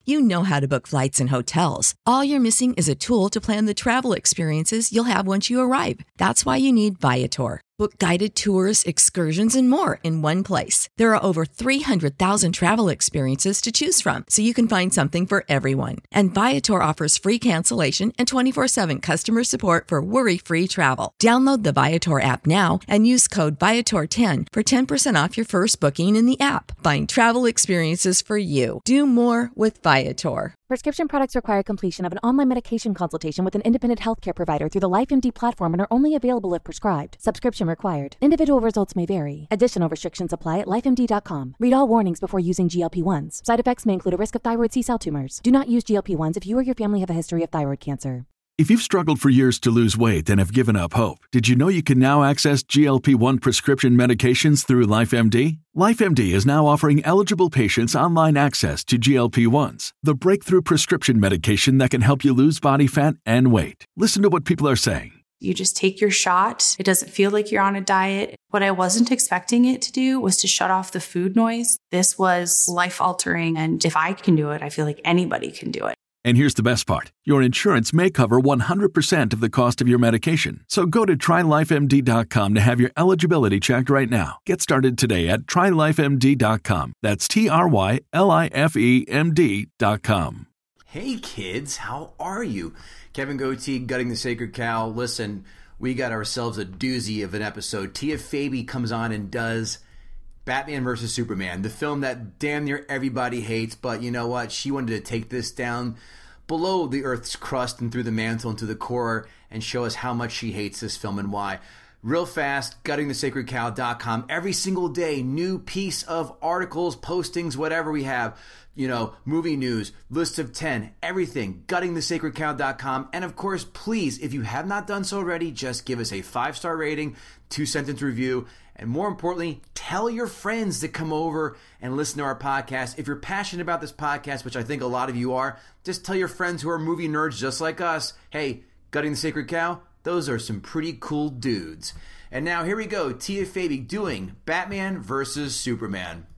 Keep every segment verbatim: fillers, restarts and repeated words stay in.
You know how to book flights and hotels. All you're missing is a tool to plan the travel experiences you'll have once you arrive. That's why you need Viator. Book guided tours, excursions, and more in one place. There are over three hundred thousand travel experiences to choose from, so you can find something for everyone. And Viator offers free cancellation and twenty-four seven customer support for worry-free travel. Download the Viator app now and use code Viator ten for ten percent off your first booking in the app. Find travel experiences for you. Do more with Viator. Prescription products require completion of an online medication consultation with an independent healthcare provider through the LifeMD platform and are only available if prescribed. Subscription required. Individual results may vary. Additional restrictions apply at life M D dot com. Read all warnings before using G L P ones. Side effects may include a risk of thyroid C-cell tumors. Do not use G L P ones if you or your family have a history of thyroid cancer. If you've struggled for years to lose weight and have given up hope, did you know you can now access G L P one prescription medications through LifeMD? LifeMD is now offering eligible patients online access to G L P ones, the breakthrough prescription medication that can help you lose body fat and weight. Listen to what people are saying. You just take your shot. It doesn't feel like you're on a diet. What I wasn't expecting it to do was to shut off the food noise. This was life-altering, and if I can do it, I feel like anybody can do it. And here's the best part. Your insurance may cover one hundred percent of the cost of your medication. So go to try life M D dot com to have your eligibility checked right now. Get started today at try life M D dot com. That's T R Y L I F E M D dot com. Hey kids, how are you? Kevin Goatee, Gutting the Sacred Cow. Listen, we got ourselves a doozy of an episode. Tia Faby comes on and does Batman versus Superman, the film that damn near everybody hates, but you know what? She wanted to take this down below the Earth's crust and through the mantle into the core and show us how much she hates this film and why. Real fast, gutting the sacred cow dot com. Every single day, new piece of articles, postings, whatever we have. You know, movie news, list of ten, everything. gutting the sacred cow dot com. And of course, please, if you have not done so already, just give us a five-star rating, two-sentence review, and more importantly, tell your friends to come over and listen to our podcast. If you're passionate about this podcast, which I think a lot of you are, just tell your friends who are movie nerds just like us, hey, Gutting the Sacred Cow, those are some pretty cool dudes. And now here we go, Tia Faby doing Batman versus Superman.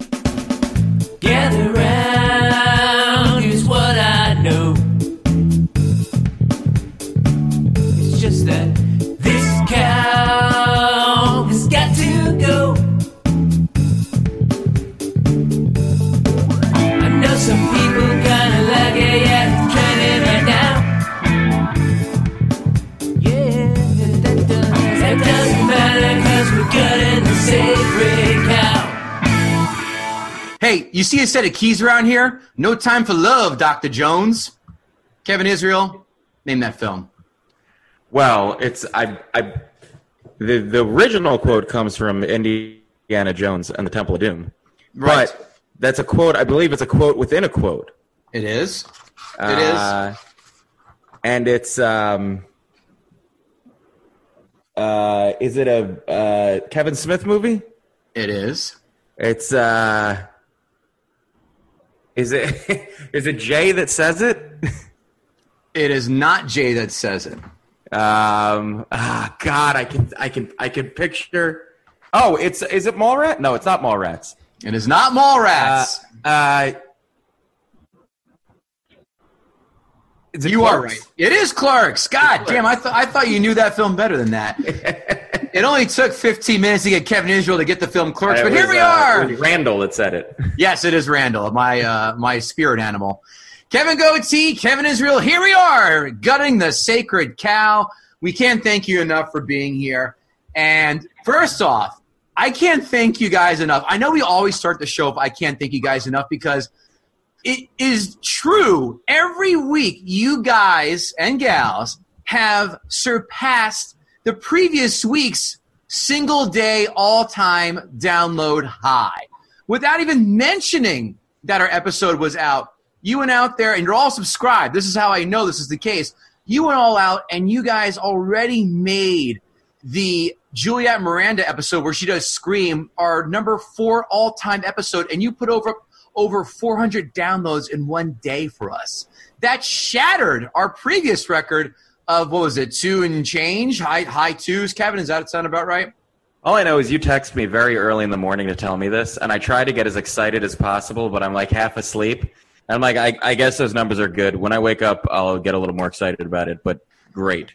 Gather round, here's what I know. It's just that this cow has got to go. I know some people kinda like it, yeah, it's trending right now. Yeah, that, does, that doesn't matter, cause we're gutting the sacred cow. Hey, you see a set of keys around here? No Time for Love, Doctor Jones. Kevin Israel, name that film. Well, it's I I the the original quote comes from Indiana Jones and the Temple of Doom. Right. But that's a quote, I believe it's a quote within a quote. It is. It uh, is. And it's um uh is it a uh Kevin Smith movie? It is. It's uh Is it is it Jay that says it? It is not Jay that says it. Um ah God, I can I can I can picture. Oh, it's is it Mallrats? No, it's not Mallrats. It is not Mallrats. Uh, uh is it you Clerks? are right. It is Clerks. God Clerks. damn, I thought I thought you knew that film better than that. It only took fifteen minutes to get Kevin Israel to get the film Clerks, It but was, here we uh, are. it was Randall that said it. Yes, it is Randall, my uh, my spirit animal. Kevin Goatee, Kevin Israel, here we are, gutting the sacred cow. We can't thank you enough for being here. And first off, I can't thank you guys enough. I know we always start the show, but I can't thank you guys enough because it is true. Every week, you guys and gals have surpassed the previous week's single-day, all-time download high. Without even mentioning that our episode was out, you went out there, and you're all subscribed. This is how I know this is the case. You went all out, and you guys already made the Juliet Miranda episode where she does Scream our number four all-time episode, and you put over over four hundred downloads in one day for us. That shattered our previous record of, what was it, two and change? High, high twos. Kevin, does that sound about right? All I know is you text me very early in the morning to tell me this, and I try to get as excited as possible, but I'm like half asleep. I'm like, I, I guess those numbers are good. When I wake up, I'll get a little more excited about it, but great.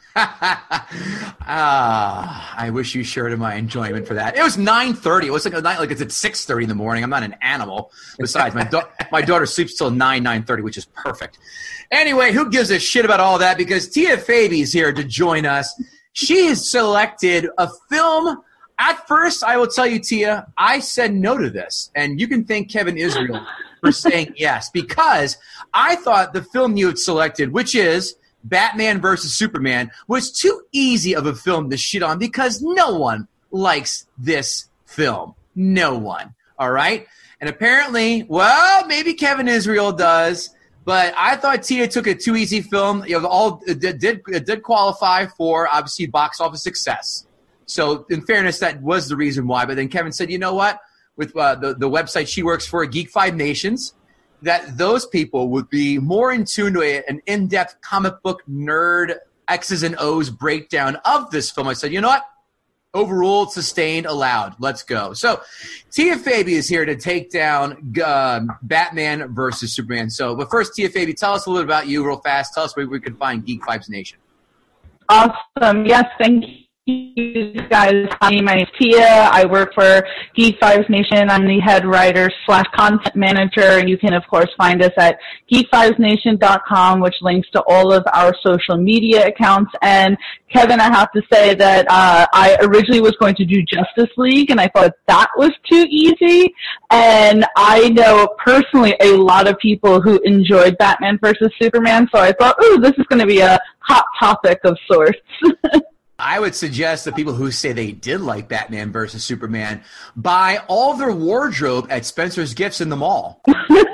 ah, I wish you shared in my enjoyment for that. It was nine thirty. It was like a night, like it's at six thirty in the morning. I'm not an animal. Besides, my da- my daughter sleeps till nine nine thirty, which is perfect. Anyway, who gives a shit about all that? Because Tia Fabi is here to join us. She has selected a film. At first, I will tell you, Tia, I said no to this, and you can thank Kevin Israel for saying yes, because I thought the film you had selected, which is Batman versus Superman, was too easy of a film to shit on because no one likes this film. No one. All right? And apparently, well, maybe Kevin Israel does, but I thought Tia took a too easy film. You know, all it did, did it did qualify for obviously box office success. So in fairness, that was the reason why. But then Kevin said, you know what? With uh, the, the website she works for, Geek Five Nations, that those people would be more in tune to a, an in-depth comic book nerd X's and O's breakdown of this film. I said, you know what? Overruled, sustained, allowed. Let's go. So Tia Fabi is here to take down uh, Batman versus Superman. So, but first, Tia Fabi, tell us a little about you real fast. Tell us where we can find Geek Fives Nation. Awesome. Yes, thank you. You guys, my name is Tia. I work for Geek Fives Nation. I'm the head writer slash content manager. You can, of course, find us at geek fives nation dot com, which links to all of our social media accounts. And Kevin, I have to say that uh, I originally was going to do Justice League, and I thought that was too easy. And I know personally a lot of people who enjoyed Batman versus Superman, so I thought, ooh, this is going to be a hot topic of sorts. I would suggest that people who say they did like Batman versus Superman buy all their wardrobe at Spencer's Gifts in the mall.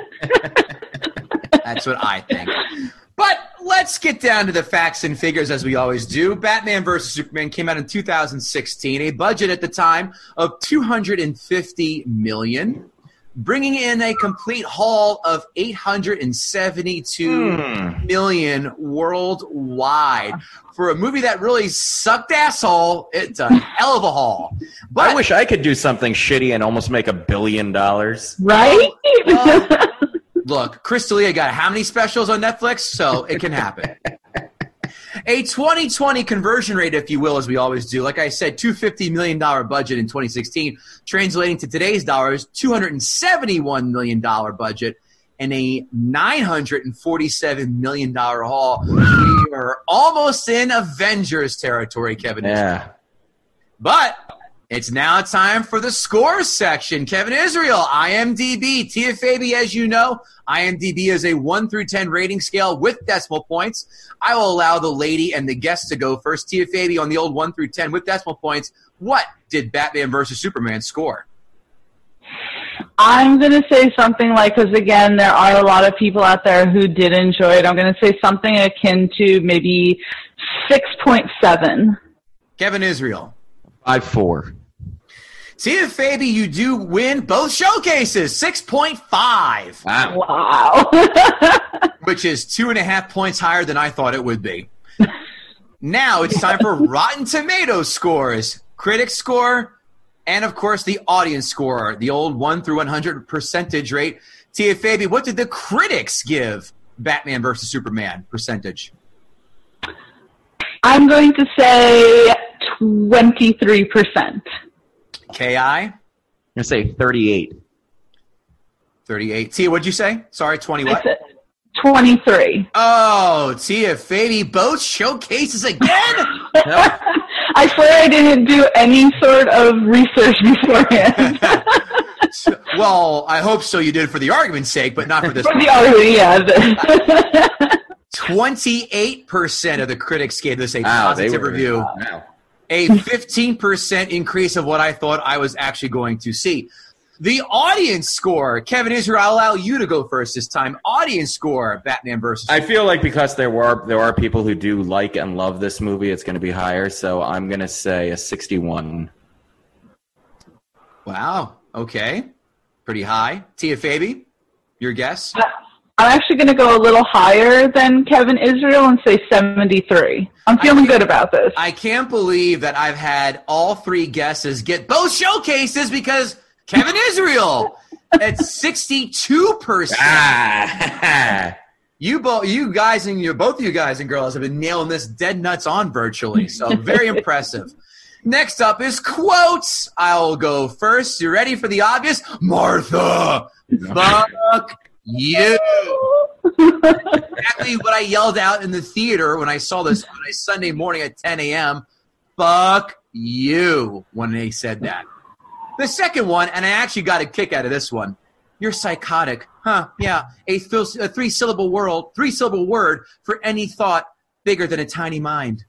That's what I think. But let's get down to the facts and figures as we always do. Batman versus Superman came out in two thousand sixteen, a budget at the time of two hundred fifty million dollars, bringing in a complete haul of eight hundred seventy-two hmm. million worldwide. For a movie that really sucked asshole, it's a hell of a haul. But I wish I could do something shitty and almost make a billion dollars. Right? Uh, look, Chris D'Elia got how many specials on Netflix? So it can happen. A twenty twenty conversion rate, if you will, as we always do. Like I said, two hundred fifty million dollars budget in twenty sixteen, translating to today's dollars, two hundred seventy-one million dollars budget, and a nine hundred forty-seven million dollars haul. We are almost in Avengers territory, Kevin. Yeah. But it's now time for the scores section. Kevin Israel, I M D B. Tia Fabi, as you know, I M D B is a one through ten rating scale with decimal points. I will allow the lady and the guest to go first. Tia Fabi, on the old one through ten with decimal points, what did Batman versus Superman score? I'm going to say something like, because again, there are a lot of people out there who did enjoy it. I'm going to say something akin to maybe six point seven. Kevin Israel. five four. Tia Fabi, you do win both showcases, six point five. Wow. Wow. Which is two and a half points higher than I thought it would be. Now it's time for Rotten Tomatoes scores, critic score, and, of course, the audience score, the old one through one hundred percentage rate. Tia Fabi, what did the critics give Batman versus Superman percentage? I'm going to say twenty-three percent. K I? I'm going to say thirty-eight. thirty-eight. Tia, what'd you say? Sorry, twenty what? twenty-three. Oh, Tia Fabi, both showcases again? Nope. I swear I didn't do any sort of research beforehand. So, well, I hope so you did for the argument's sake, but not for this. For the argument, yeah. twenty-eight percent of the critics gave this a Wow, positive were, review. Wow. A fifteen percent increase of what I thought I was actually going to see. The audience score, Kevin Israel, I'll allow you to go first this time. Audience score, Batman versus I feel like because there were there are people who do like and love this movie, it's going to be higher. So I'm going to say a sixty-one. Wow. Okay. Pretty high. Tia Fabi, your guess? I'm actually going to go a little higher than Kevin Israel and say seventy-three. I'm feeling good about this. I can't believe that I've had all three guesses get both showcases because Kevin Israel at sixty-two percent. Ah. You both, you guys and you, both of you guys and girls have been nailing this dead nuts on virtually. So very impressive. Next up is quotes. I'll go first. You ready for the obvious? Martha, fuck you. Exactly what I yelled out in the theater when I saw this on a Sunday morning at ten a.m. Fuck you when they said that. The second one, and I actually got a kick out of this one. You're psychotic. Huh, yeah. A, th- a three-syllable word, three-syllable word for any thought bigger than a tiny mind.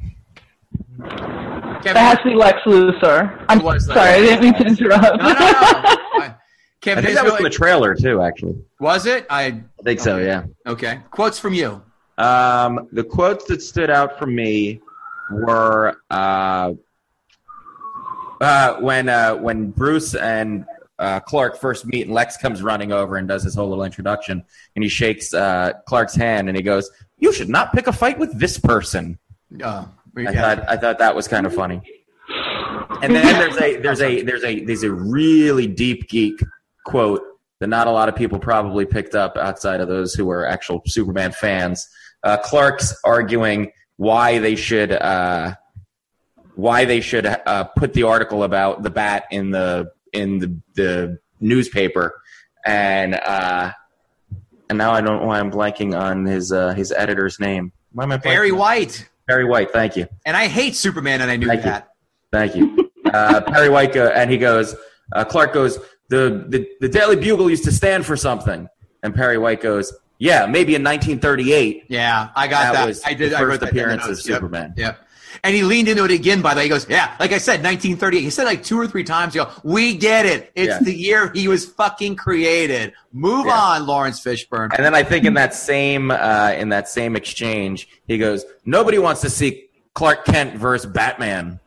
Kevin, that has to be Lex Luthor. I'm sorry, Lex. I didn't mean to interrupt. No, no, no. I, Kevin, I think that was in the trailer, too, actually. Was it? I, I think okay. so, yeah. Okay. Quotes from you. Um, the quotes that stood out for me were uh, uh, when uh, when Bruce and uh, Clark first meet and Lex comes running over and does his whole little introduction, and he shakes uh, Clark's hand and he goes, "You should not pick a fight with this person." Uh, I thought I thought that was kind of funny. And then there's a there's a there's a there's a really deep geek quote that not a lot of people probably picked up outside of those who are actual Superman fans. Uh, Clark's arguing why they should uh, why they should uh, put the article about the bat in the in the, the newspaper, and uh, and now I don't know why I'm blanking on his uh, his editor's name. Why am I blanking? Barry White. Barry White, thank you. And I hate Superman, and I knew thank that. You. Thank you. Uh, Barry White, go, and he goes, uh, Clark goes, the, the the Daily Bugle used to stand for something, and Perry White goes, yeah, maybe in nineteen thirty-eight. Yeah, I got that. that. Was I did. The I first wrote appearance that of Superman. Yep. yep. And he leaned into it again, by the way. He goes, yeah, like I said, nineteen thirty-eight. He said like two or three times, you go, we get it. It's yeah. the year he was fucking created. Move yeah. on, Lawrence Fishburne. And then I think in that same uh, in that same exchange, he goes, nobody wants to see Clark Kent versus Batman.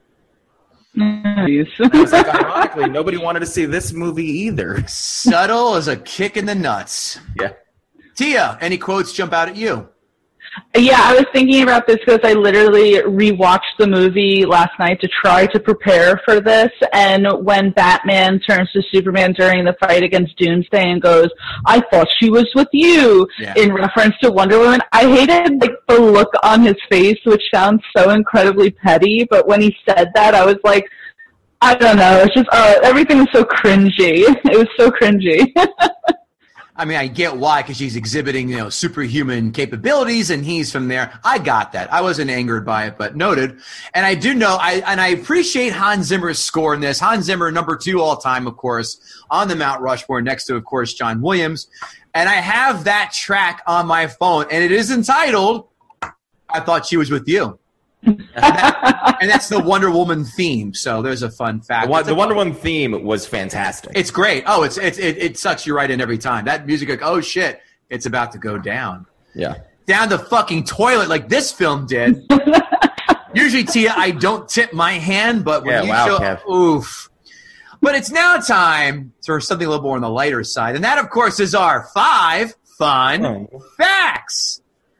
Nice. I was like, ironically, nobody wanted to see this movie either. Subtle as a kick in the nuts. Yeah. Tia, any quotes jump out at you? Yeah, I was thinking about this because I literally rewatched the movie last night to try to prepare for this. And when Batman turns to Superman during the fight against Doomsday and goes, "I thought she was with you," yeah. in reference to Wonder Woman, I hated like the look on his face, which sounds so incredibly petty. But when he said that, I was like, I don't know. It's just uh, everything was so cringy. It was so cringy. I mean, I get why, because she's exhibiting, you know, superhuman capabilities, and he's from there. I got that. I wasn't angered by it, but noted. And I do know, I and I appreciate Hans Zimmer's score in this. Hans Zimmer, number two all time, of course, on the Mount Rushmore, next to, of course, John Williams. And I have that track on my phone, and it is entitled, "I Thought She Was With You." and, that, and that's the Wonder Woman theme. So there's a fun fact. The, one, the Wonder Woman theme was fantastic. It's great. Oh, it's, it's it it sucks you right in every time. That music, like, oh shit, it's about to go down. Yeah, down the fucking toilet like this film did. Usually, Tia, I don't tip my hand, but when yeah, you wow, show, Kev. oof. But it's now time for something a little more on the lighter side, and that, of course, is our five fun oh. facts.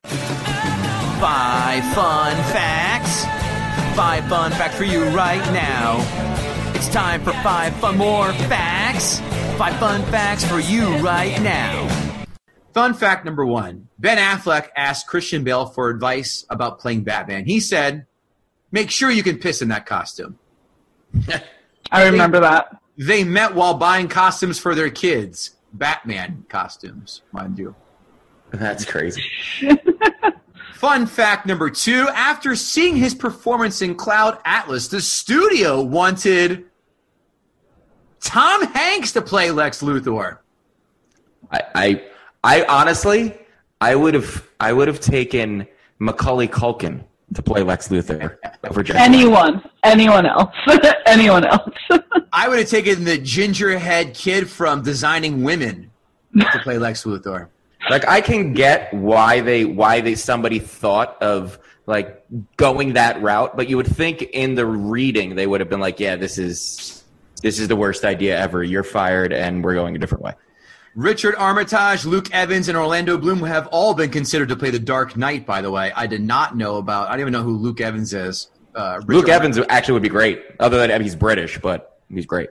Five fun facts. Five fun facts for you right now. It's time for five fun more facts. Five fun facts for you right now. Fun fact number one. Ben Affleck asked Christian Bale for advice about playing Batman. He said, make sure you can piss in that costume. I remember they, that. They met while buying costumes for their kids. Batman costumes, mind you. That's crazy. Fun fact number two, after seeing his performance in Cloud Atlas, the studio wanted Tom Hanks to play Lex Luthor. I, I, I honestly, I would have, I would have taken Macaulay Culkin to play Lex Luthor over Jack anyone, White. anyone else, anyone else. I would have taken the gingerhead kid from Designing Women to play Lex Luthor. Like, I can get why they why they somebody thought of like going that route, but you would think in the reading they would have been like, yeah, this is this is the worst idea ever. You're fired, and we're going a different way. Richard Armitage, Luke Evans, and Orlando Bloom have all been considered to play the Dark Knight, by the way. I did not know about – I don't even know who Luke Evans is. Uh, Luke Evans actually would be great, other than I mean, he's British, but he's great.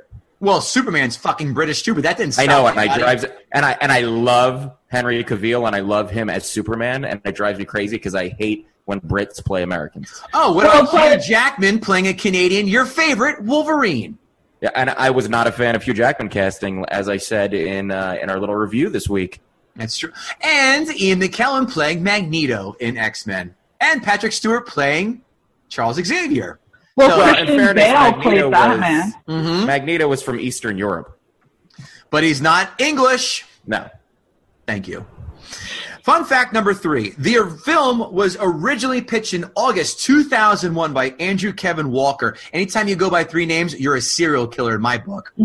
Well, Superman's fucking British too, but that didn't stop I know, and I anybody. drives and I and I love Henry Cavill, and I love him as Superman, and it drives me crazy because I hate when Brits play Americans. Oh, what Well, about but- Hugh Jackman playing a Canadian, your favorite Wolverine? Yeah, and I was not a fan of Hugh Jackman casting, as I said in uh, in our little review this week. That's true. And Ian McKellen playing Magneto in X-Men. And Patrick Stewart playing Charles Xavier. Well, So, in Christian fairness, Bale Magneto played was- Batman. Mhm. Magneto was from Eastern Europe. But he's not English. No. Thank you. Fun fact number three. The film was originally pitched in August two thousand one by Andrew Kevin Walker. Anytime you go by three names, you're a serial killer in my book.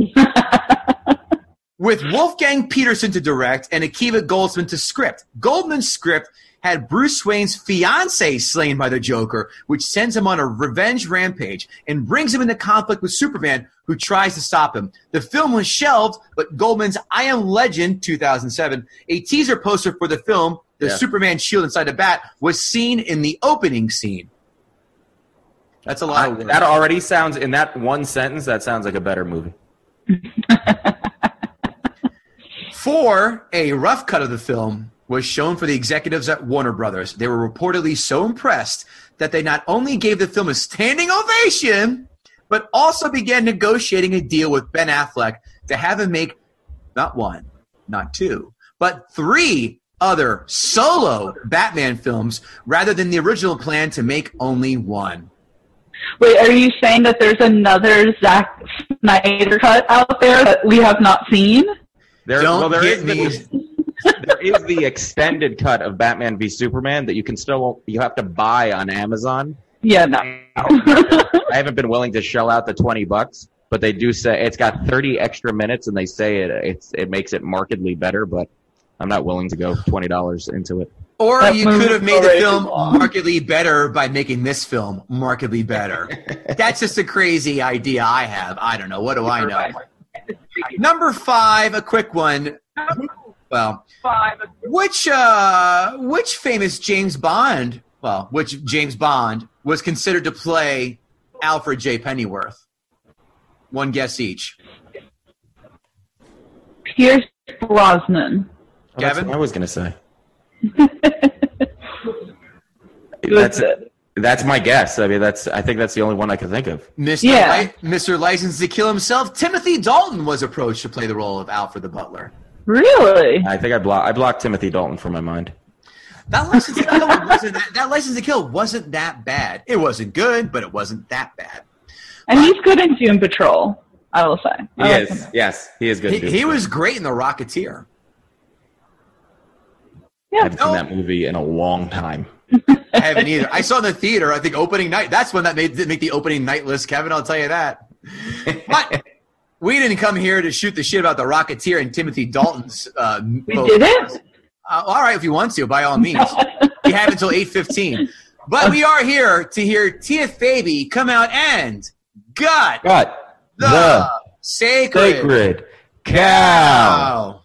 With Wolfgang Peterson to direct and Akiva Goldsman to script. Goldman's script had Bruce Wayne's fiancée slain by the Joker, which sends him on a revenge rampage and brings him into conflict with Superman, who tries to stop him. The film was shelved, but Goldman's I Am Legend two thousand seven, a teaser poster for the film, the Yeah. Superman shield inside the bat, was seen in the opening scene. That's a lot I, of words. that already sounds, in that one sentence, that sounds like a better movie. For a rough cut of the film was shown for the executives at Warner Brothers. They were reportedly so impressed that they not only gave the film a standing ovation, but also began negotiating a deal with Ben Affleck to have him make not one, not two, but three other solo Batman films rather than the original plan to make only one. Wait, are you saying that there's another Zack Snyder cut out there that we have not seen? There, Don't well, there get is me. the, there is the extended cut of Batman v Superman that you can still you have to buy on Amazon. Yeah, no. I haven't been willing to shell out the twenty bucks, but they do say it's got thirty extra minutes, and they say it it's it makes it markedly better. But I'm not willing to go twenty dollars into it. Or That you movie's could have made the already film long. markedly better by making this film markedly better. That's just a crazy idea I have. I don't know. What do I know? Number five, a quick one. Well, which uh, which famous James Bond, well, which James Bond was considered to play Alfred J. Pennyworth? One guess each. Pierce Brosnan. Oh, that's Kevin? what I was going to say. Who That's is it? that's my guess. I mean, that's I think that's the only one I can think of. Mister Yeah. Li- Mister License to Kill himself, Timothy Dalton was approached to play the role of Alfred the Butler. Really? I think I blocked I blocked Timothy Dalton from my mind. That License to Kill wasn't that, that License to Kill wasn't that bad. It wasn't good, but it wasn't that bad. And he's good in Doom Patrol, I will say. He I like is. him. Yes, he is good. He, he was great in The Rocketeer. I Yeah. haven't seen that movie in a long time. I haven't either. I saw it in the theater, I think, opening night. That's when that made didn't make the opening night list, Kevin, I'll tell you that. But we didn't come here to shoot the shit about The Rocketeer and Timothy Dalton's uh, We both- didn't? Uh, all right, if you want to, by all means. You have until eight fifteen. But we are here to hear Tia Faby come out and gut Got the, the sacred, sacred cow.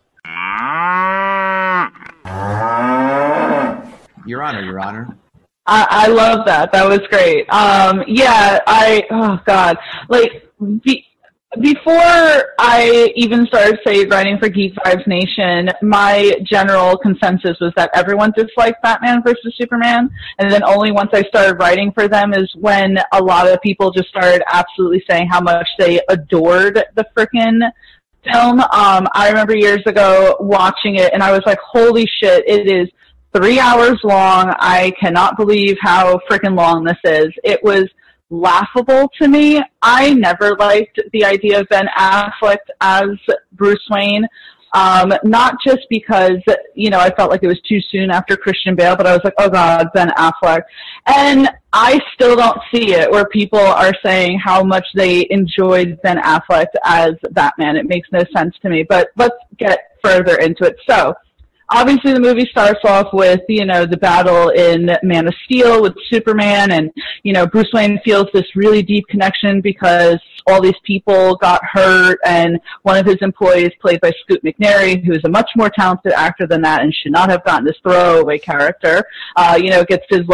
Your Honor, Your Honor. I, I love that. That was great. Um, yeah, I, oh God. Like, be, before I even started, say, writing for Geek Vibes Nation, my general consensus was that everyone disliked Batman versus Superman. And then only once I started writing for them is when a lot of people just started absolutely saying how much they adored the frickin' film. Um, I remember years ago watching it, and I was like, holy shit, it is three hours long. I cannot believe how freaking long this is. It was laughable to me. I never liked the idea of Ben Affleck as Bruce Wayne. Um, not just because, you know, I felt like it was too soon after Christian Bale, but I was like, oh God, Ben Affleck. And I still don't see it where people are saying how much they enjoyed Ben Affleck as Batman. It makes no sense to me, but let's get further into it. So, obviously, the movie starts off with, you know, the battle in Man of Steel with Superman, and, you know, Bruce Wayne feels this really deep connection because all these people got hurt, and one of his employees, played by Scoot McNairy, who is a much more talented actor than that and should not have gotten this throwaway character, uh, you know, gets his legs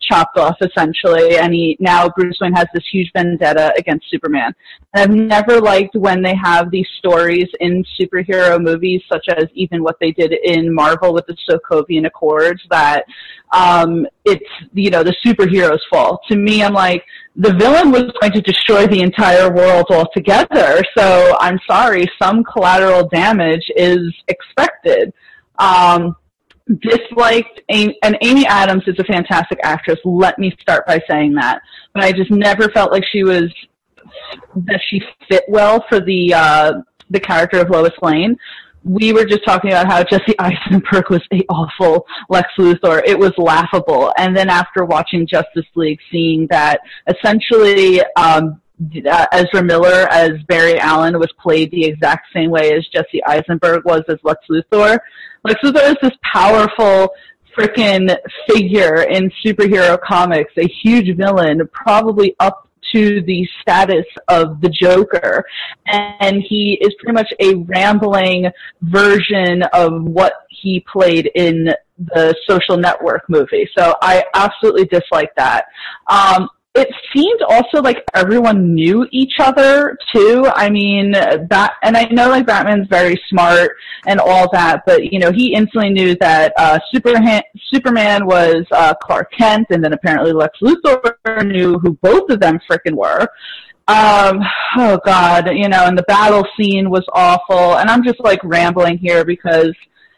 chopped off essentially, and he now Bruce Wayne has this huge vendetta against Superman. And I've never liked when they have these stories in superhero movies, such as even what they did in Marvel with the Sokovian Accords, that um, it's, you know, the superhero's fault. To me, I'm like, the villain was going to destroy the entire world altogether, so I'm sorry, some collateral damage is expected. Um, disliked Amy, and Amy Adams is a fantastic actress, let me start by saying that, but I just never felt like she was, that she fit well for the uh, the character of Lois Lane. We were just talking about how Jesse Eisenberg was a awful Lex Luthor. It was laughable. And then after watching Justice League, seeing that essentially um, uh, Ezra Miller as Barry Allen was played the exact same way as Jesse Eisenberg was as Lex Luthor. Lex Luthor is this powerful frickin' figure in superhero comics, a huge villain, probably up to the status of the Joker, and he is pretty much a rambling version of what he played in the Social Network movie. So I absolutely dislike that. Um, it seemed also like everyone knew each other too. I mean, that, and I know like Batman's very smart and all that, but you know, he instantly knew that uh, Superman, Superman was uh, Clark Kent, and then apparently Lex Luthor knew who both of them frickin' were. Um, oh God, you know, and the battle scene was awful, and I'm just like rambling here because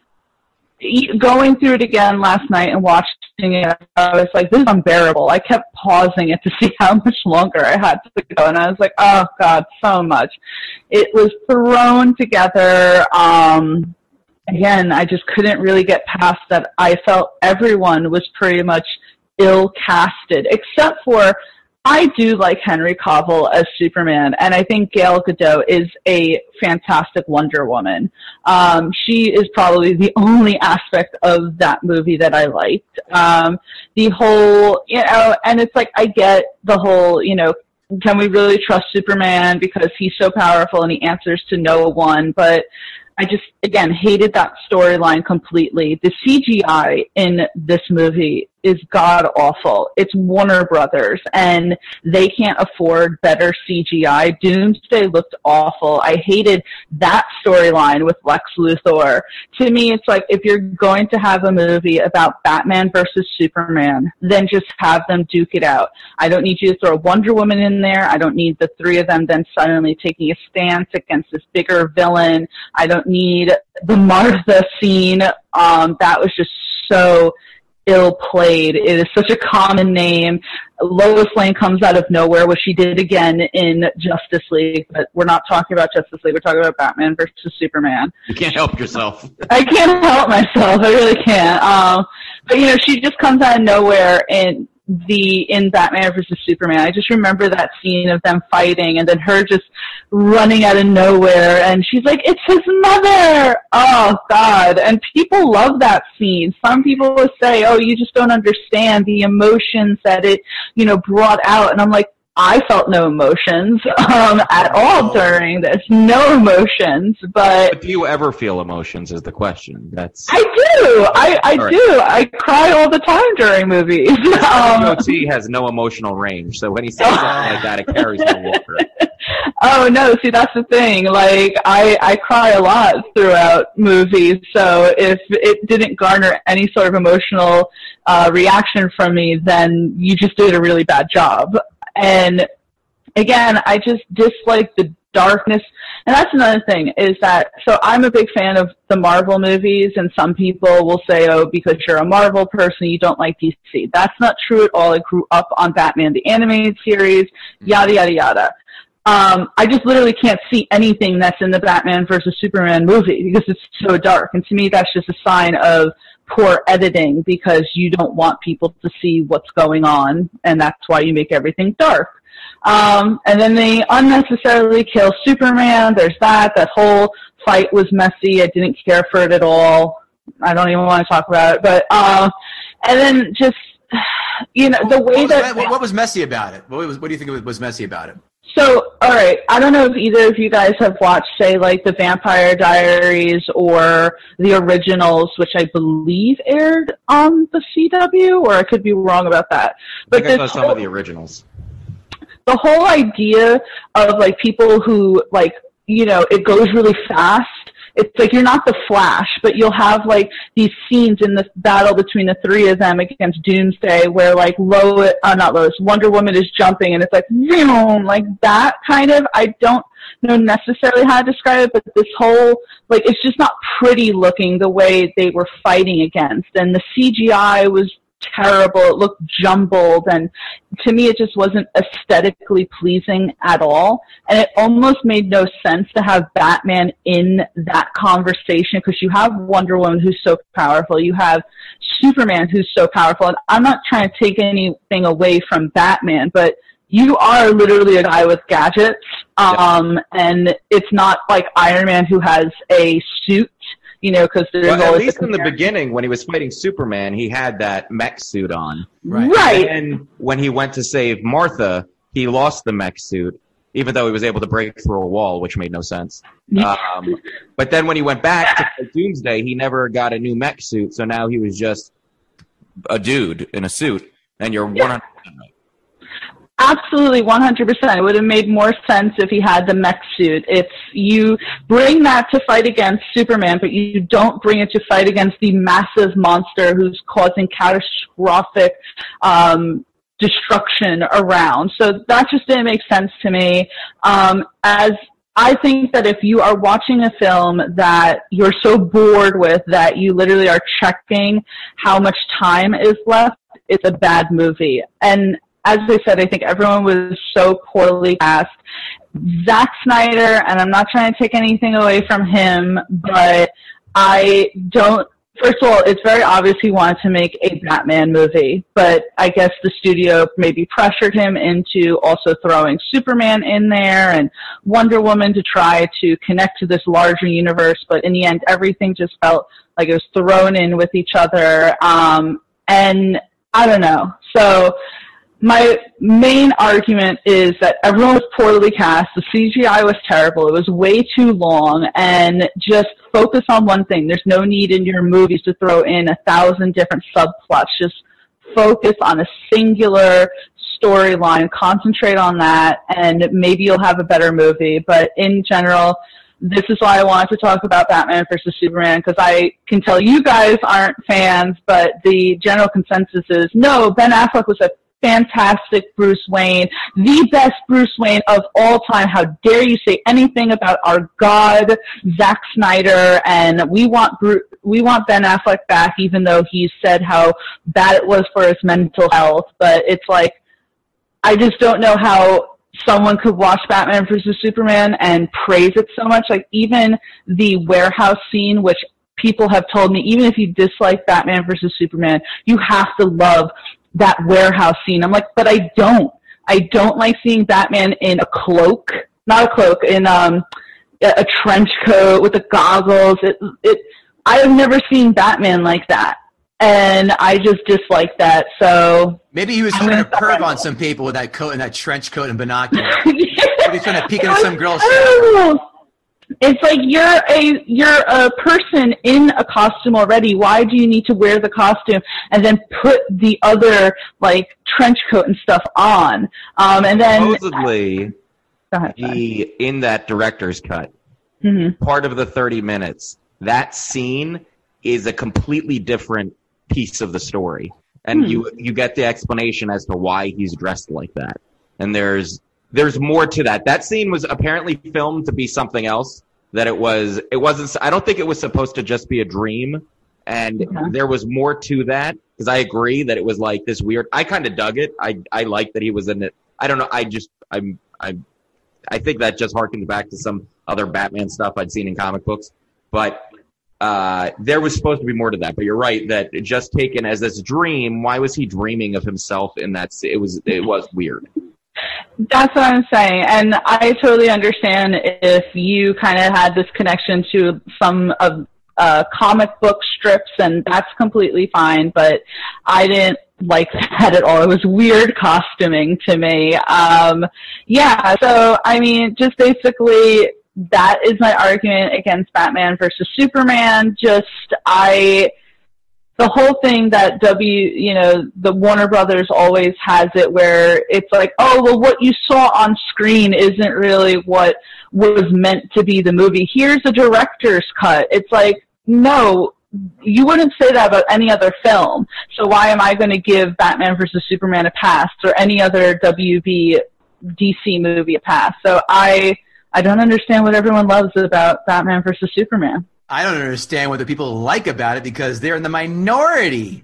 going through it again last night and watching it, I was like, this is unbearable. I kept pausing it to see how much longer I had to go, and I was like, oh God, so much. It was thrown together. Um, again, I just couldn't really get past that. I felt everyone was pretty much ill-casted, except for I do like Henry Cavill as Superman, and I think Gal Gadot is a fantastic Wonder Woman. Um, she is probably the only aspect of that movie that I liked. Um, the whole, you know, and it's like, I get the whole, you know, can we really trust Superman because he's so powerful and he answers to no one, but I just, again, hated that storyline completely. The C G I in this movie is god-awful. It's Warner Brothers, and they can't afford better C G I. Doomsday looked awful. I hated that storyline with Lex Luthor. To me, it's like, if you're going to have a movie about Batman versus Superman, then just have them duke it out. I don't need you to throw Wonder Woman in there. I don't need the three of them then suddenly taking a stance against this bigger villain. I don't need the Martha scene. Um, that was just so ill played. It is such a common name. Lois Lane comes out of nowhere, which she did again in Justice League, but we're not talking about Justice League. We're talking about Batman versus Superman. You can't help yourself. I can't help myself. I really can't. Um, but you know, she just comes out of nowhere and the in Batman versus Superman. I just remember that scene of them fighting and then her just running out of nowhere and she's like, it's his mother! Oh God. And people love that scene. Some people will say, oh, you just don't understand the emotions that it, you know, brought out. And I'm like, I felt no emotions um, at all during this. No emotions, but... But do you ever feel emotions is the question. That's. I do! I, I right. do! I cry all the time during movies. um, T has no emotional range, so when he says something like that, it carries no water. Oh, no, see, that's the thing. Like, I, I cry a lot throughout movies, so if it didn't garner any sort of emotional uh, reaction from me, then you just did a really bad job. And again, I just dislike the darkness. And that's another thing is that, so I'm a big fan of the Marvel movies, and some people will say, oh, because you're a Marvel person, you don't like D C. That's not true at all. I grew up on Batman, the animated series, yada, yada, yada. Um, I just literally can't see anything that's in the Batman versus Superman movie because it's so dark. And to me, that's just a sign of poor editing because you don't want people to see what's going on, and that's why you make everything dark. Um, and then they unnecessarily kill Superman. There's that. That whole fight was messy. I didn't care for it at all. I don't even want to talk about it. But uh, and then just, you know, the way what was, that... what was messy about it? What, was, what do you think was messy about it? So, all right, I don't know if either of you guys have watched, say, like the Vampire Diaries or the originals, which I believe aired on the C W, or I could be wrong about that. But I think I saw some whole, of the originals. The whole idea of like people who like, you know, it goes really fast. It's like you're not the Flash, but you'll have like these scenes in the battle between the three of them against Doomsday where like Lois, uh, not Lois, Wonder Woman is jumping and it's like, vroom, like that kind of. I don't know necessarily how to describe it, but this whole, like, it's just not pretty looking the way they were fighting against. And the C G I was terrible. It looked jumbled, and to me it just wasn't aesthetically pleasing at all, and it almost made no sense to have Batman in that conversation, because you have Wonder Woman who's so powerful, you have Superman who's so powerful, and I'm not trying to take anything away from Batman, but you are literally a guy with gadgets, um, and it's not like Iron Man who has a suit. You know, because there's well, always at least in the beginning, when he was fighting Superman, he had that mech suit on. Right. right. And when he went to save Martha, he lost the mech suit, even though he was able to break through a wall, which made no sense. Um, but then when he went back to fight Doomsday, he never got a new mech suit, so now he was just a dude in a suit, and you're one hundred percent right. Absolutely, one hundred percent. It would have made more sense if he had the mech suit. If you bring that to fight against Superman, but you don't bring it to fight against the massive monster who's causing catastrophic um, destruction around. So that just didn't make sense to me. Um, as I think that if you are watching a film that you're so bored with that you literally are checking how much time is left, it's a bad movie. And as I said, I think everyone was so poorly cast. Zack Snyder, and I'm not trying to take anything away from him, but I don't, first of all, it's very obvious he wanted to make a Batman movie, but I guess the studio maybe pressured him into also throwing Superman in there and Wonder Woman to try to connect to this larger universe, but in the end, everything just felt like it was thrown in with each other, um, and I don't know. So, my main argument is that everyone was poorly cast, the C G I was terrible, it was way too long, and just focus on one thing. There's no need in your movies to throw in a thousand different subplots. Just focus on a singular storyline, concentrate on that, and maybe you'll have a better movie. But in general, this is why I wanted to talk about Batman versus Superman, because I can tell you guys aren't fans, but the general consensus is, no, Ben Affleck was a fantastic Bruce Wayne, the best Bruce Wayne of all time. How dare you say anything about our God, Zack Snyder, and we want Bruce, we want Ben Affleck back, even though he said how bad it was for his mental health. But it's like, I just don't know how someone could watch Batman versus Superman and praise it so much. Like, even the warehouse scene, which people have told me, even if you dislike Batman versus Superman, you have to love that warehouse scene. I'm like, but I don't. I don't like seeing Batman in a cloak, not a cloak, in um, a trench coat with the goggles. It, it. I have never seen Batman like that, and I just dislike that. So maybe he was trying to perv on some people with that coat and that trench coat and binoculars. Maybe he's trying to peek into some girl's shower. It's like you're a you're a person in a costume already. Why do you need to wear the costume and then put the other like trench coat and stuff on? Um, and then supposedly, ahead, he in that director's cut, mm-hmm. part of the thirty minutes, that scene is a completely different piece of the story, and hmm. you you get the explanation as to why he's dressed like that, and there's. There's more to that. That scene was apparently filmed to be something else. That it was. It wasn't. I don't think it was supposed to just be a dream. And okay. there was more to that. Because I agree that it was like this weird. I kind of dug it. I I like that he was in it. I don't know. I just I'm I I think that just harkens back to some other Batman stuff I'd seen in comic books. But uh, there was supposed to be more to that. But you're right that just taken as this dream. Why was he dreaming of himself in that? It was. It was weird. That's what I'm saying, and I totally understand if you kind of had this connection to some of uh, comic book strips, and that's completely fine, but I didn't like that at all. It was weird costuming to me. Um, yeah, so, I mean, just basically that is my argument against Batman versus Superman. Just, I... The whole thing that W, you know, the Warner Brothers always has it where it's like, oh, well, what you saw on screen isn't really what was meant to be the movie. Here's a director's cut. It's like, no, you wouldn't say that about any other film. So why am I going to give Batman versus Superman a pass or any other W B D C movie a pass? So I, I don't understand what everyone loves about Batman versus Superman. I don't understand what the people like about it because they're in the minority.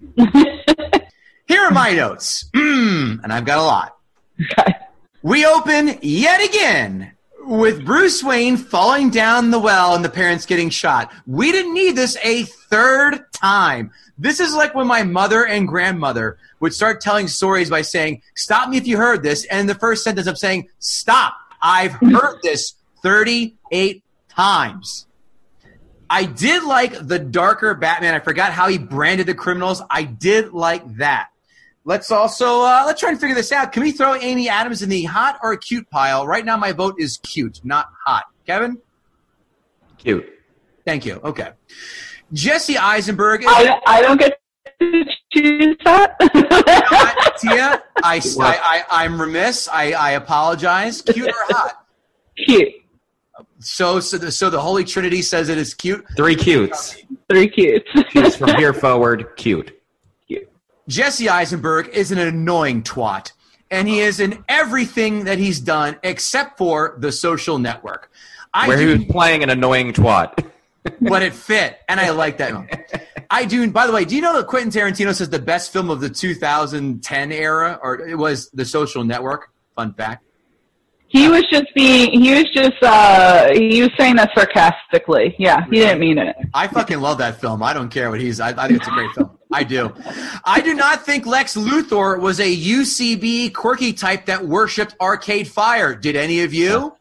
Here are my notes, mm, and I've got a lot. Okay. We open yet again with Bruce Wayne falling down the well and the parents getting shot. We didn't need this a third time. This is like when my mother and grandmother would start telling stories by saying, stop me if you heard this, and in the first sentence of saying, stop, I've heard this thirty-eight times. I did like the darker Batman. I forgot how he branded the criminals. I did like that. Let's also, uh, let's try and figure this out. Can we throw Amy Adams in the hot or cute pile? Right now my vote is cute, not hot. Kevin? Cute. Thank you. Okay. Jesse Eisenberg. I, I don't get to choose that. You know what, Tia, I, I, I, I'm remiss. I, I apologize. Cute or hot? Cute. So, so the, so the Holy Trinity says it is cute. Three cutes. Three cutes. Cutes from here forward, cute. Cute. Jesse Eisenberg is an annoying twat, and he is in everything that he's done except for The Social Network. I Where do, he was playing an annoying twat. But it fit, and I like that. I do. By the way, do you know that Quentin Tarantino says the best film of the two thousand ten era, or it was The Social Network? Fun fact. He was just being, he was just, uh, he was saying that sarcastically. Yeah, he didn't mean it. I fucking love that film. I don't care what he's, I, I think it's a great film. I do. I do not think Lex Luthor was a U C B quirky type that worshipped Arcade Fire. Did any of you?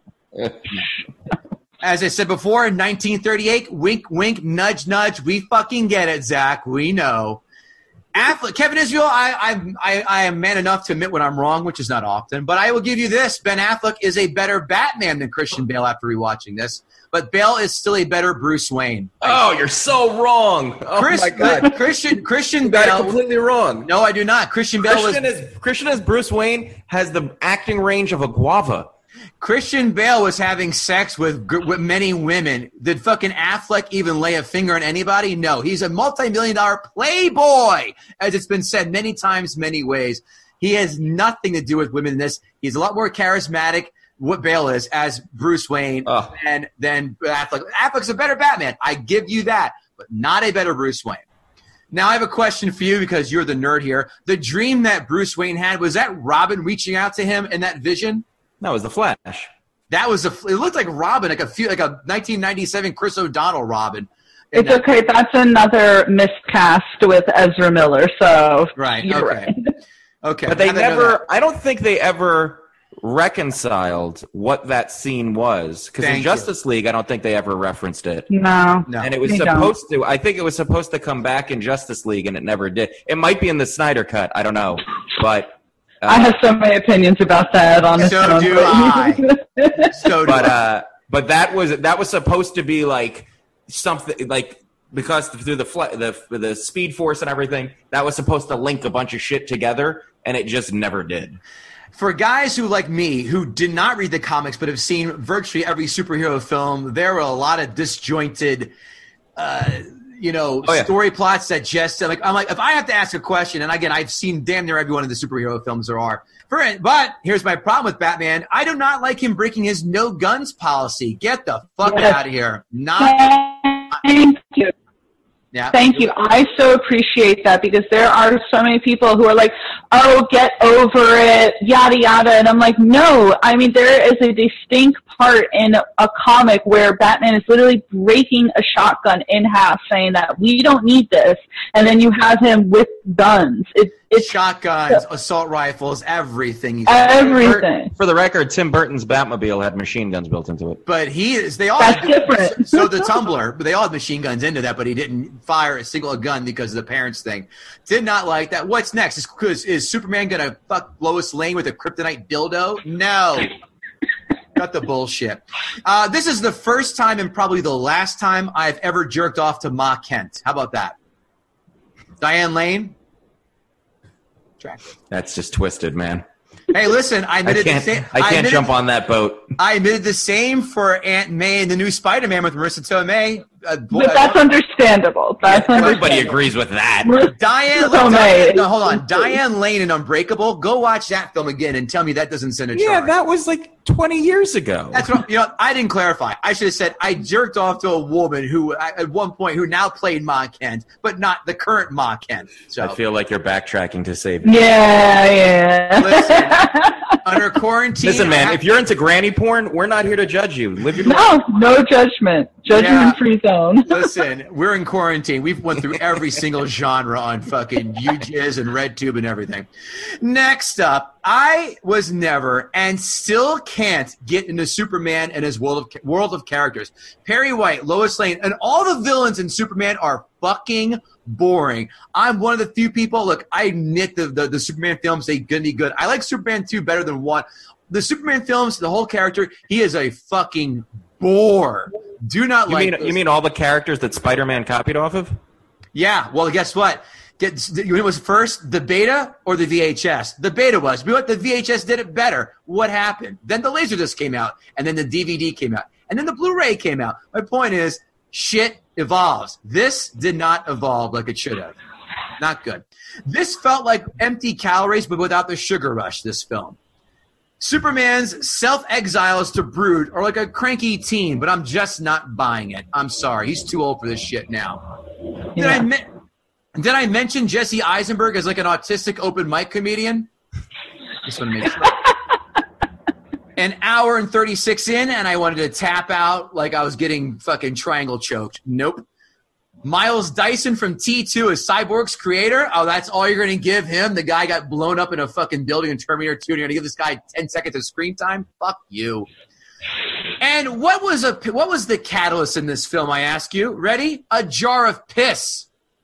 As I said before, in nineteen thirty-eight, wink, wink, nudge, nudge. We fucking get it, Zach. We know. Affleck, Kevin Israel, I, I, I am man enough to admit when I'm wrong, which is not often, but I will give you this. Ben Affleck is a better Batman than Christian Bale after rewatching this, but Bale is still a better Bruce Wayne. Oh, you're so wrong. Oh, Chris, my God. Christian, Christian You got Bale. it completely wrong. No, I do not. Christian Bale Christian, was, is, Christian as Bruce Wayne has the acting range of a guava. Christian Bale was having sex with, with many women. Did fucking Affleck even lay a finger on anybody? No. He's a multi-million dollar playboy, as it's been said many times, many ways. He has nothing to do with women in this. He's a lot more charismatic, what Bale is, as Bruce Wayne, oh. than, than Affleck. Affleck's a better Batman. I give you that, but not a better Bruce Wayne. Now I have a question for you because you're the nerd here. The dream that Bruce Wayne had, was that Robin reaching out to him in that vision? That was the Flash. That was a. It looked like Robin, like a few, like a nineteen ninety-seven Chris O'Donnell Robin. And it's that, okay. That's another miscast with Ezra Miller. So right. You're Okay. right. Okay. But they How did I know never. that? I don't think they ever reconciled what that scene was, because in Thank Justice League, I don't think they ever referenced it. No. No. And it was They supposed to. I think it was supposed to come back in Justice League, and it never did. It might be in the Snyder cut. I don't know, but. Uh, I have so many opinions about that. Honestly, So do I. So do but I. uh, but that was that was supposed to be like something like because through the fl- the the Speed Force and everything, that was supposed to link a bunch of shit together, and it just never did. For guys who, like me, who did not read the comics but have seen virtually every superhero film, there were a lot of disjointed, uh, you know, Oh, yeah. story plots that just like I'm like if I have to ask a question, and again I've seen damn near every one of the superhero films there are. For it, but here's my problem with Batman: I do not like him breaking his no guns policy. Get the fuck Yes. out of here! Not Thank you. yeah. Thank you. I so appreciate that because there are so many people who are like, oh, get over it, yada, yada. And I'm like, no, I mean, there is a distinct part in a comic where Batman is literally breaking a shotgun in half, saying that we don't need this. And then you have him with guns. It's, it's shotguns, assault rifles, everything. Everything. For, for the record, Tim Burton's Batmobile had machine guns built into it. But he is, they all That's had, different. So the Tumbler, they all had machine guns into that, but he didn't fire a single gun because of the parents thing. Did not like that. What's next? Is, is, is Superman going to fuck Lois Lane with a kryptonite dildo? No. Cut the bullshit. Uh, this is the first time and probably the last time I've ever jerked off to Ma Kent. How about that? Diane Lane? That's just twisted, man. Hey, listen, I admitted I can't, the same. I can't I admitted, jump on that boat. I admitted the same for Aunt May and the new Spider-Man with Marissa Tomei. Uh, boy, but that's understandable. That's Everybody understandable. agrees with that. Diane, Tomei. Diane, no, hold on. Diane Lane in Unbreakable. Go watch that film again and tell me that doesn't send a charge. Yeah, that was like twenty years ago. That's what, you know, I didn't clarify. I should have said I jerked off to a woman who, at one point, who now played Ma Kent, but not the current Ma Kent. So I feel like you're backtracking to save me. Yeah, yeah. Listen, under quarantine. Listen, man, I if you're into granny porn, we're not here to judge you. Live your No, no judgment. Judgment-free zone. Listen, we're in quarantine. We've went through every single genre on fucking U J I Z and RedTube and everything. Next up, I was never and still can't get into Superman and his world of world of characters. Perry White, Lois Lane, and all the villains in Superman are fucking boring. I'm one of the few people, look, I knit the, the, the Superman films, they good be good. I like Superman two better than one. The Superman films, the whole character, he is a fucking bore. Do not you like mean those. you mean all the characters that Spider-Man copied off of? Yeah, well, guess what? Get, it was first the beta or the V H S? The beta was. But the V H S did it better. What happened? Then the Laserdisc came out, and then the D V D came out, and then the Blu-ray came out. My point is, shit evolves. This did not evolve like it should have. Not good. This felt like empty calories, but without the sugar rush, this film. Superman's self-exiles to Brood are like a cranky teen, but I'm just not buying it. I'm sorry. He's too old for this shit now. Did, Yeah. I, me- did I mention Jesse Eisenberg as like an autistic open mic comedian? Just want to make sure. An hour and thirty-six in, and I wanted to tap out like I was getting fucking triangle choked. Nope. Miles Dyson from T two is Cyborg's creator. Oh, that's all you're going to give him? The guy got blown up in a fucking building in Terminator two, and you're going to give this guy ten seconds of screen time? Fuck you. And what was a what was the catalyst in this film, I ask you? Ready? A jar of piss.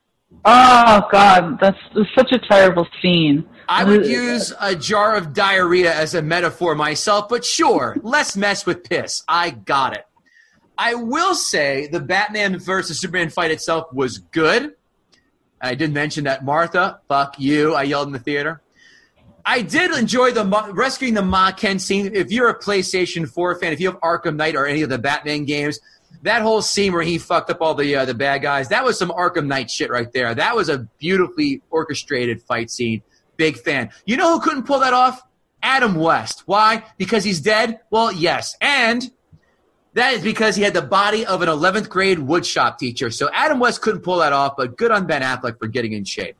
Oh, God. That's, that's such a terrible scene. I would use a jar of diarrhea as a metaphor myself, but sure, let's mess with piss. I got it. I will say the Batman versus Superman fight itself was good. I did mention that Martha, fuck you, I yelled in the theater. I did enjoy the rescuing the Ma Kent scene. If you're a PlayStation four fan, if you have Arkham Knight or any of the Batman games, that whole scene where he fucked up all the uh, the bad guys, that was some Arkham Knight shit right there. That was a beautifully orchestrated fight scene. Big fan. You know who couldn't pull that off? Adam West. Why? Because he's dead? Well, yes. And that is because he had the body of an eleventh grade woodshop teacher. So Adam West couldn't pull that off, but good on Ben Affleck for getting in shape.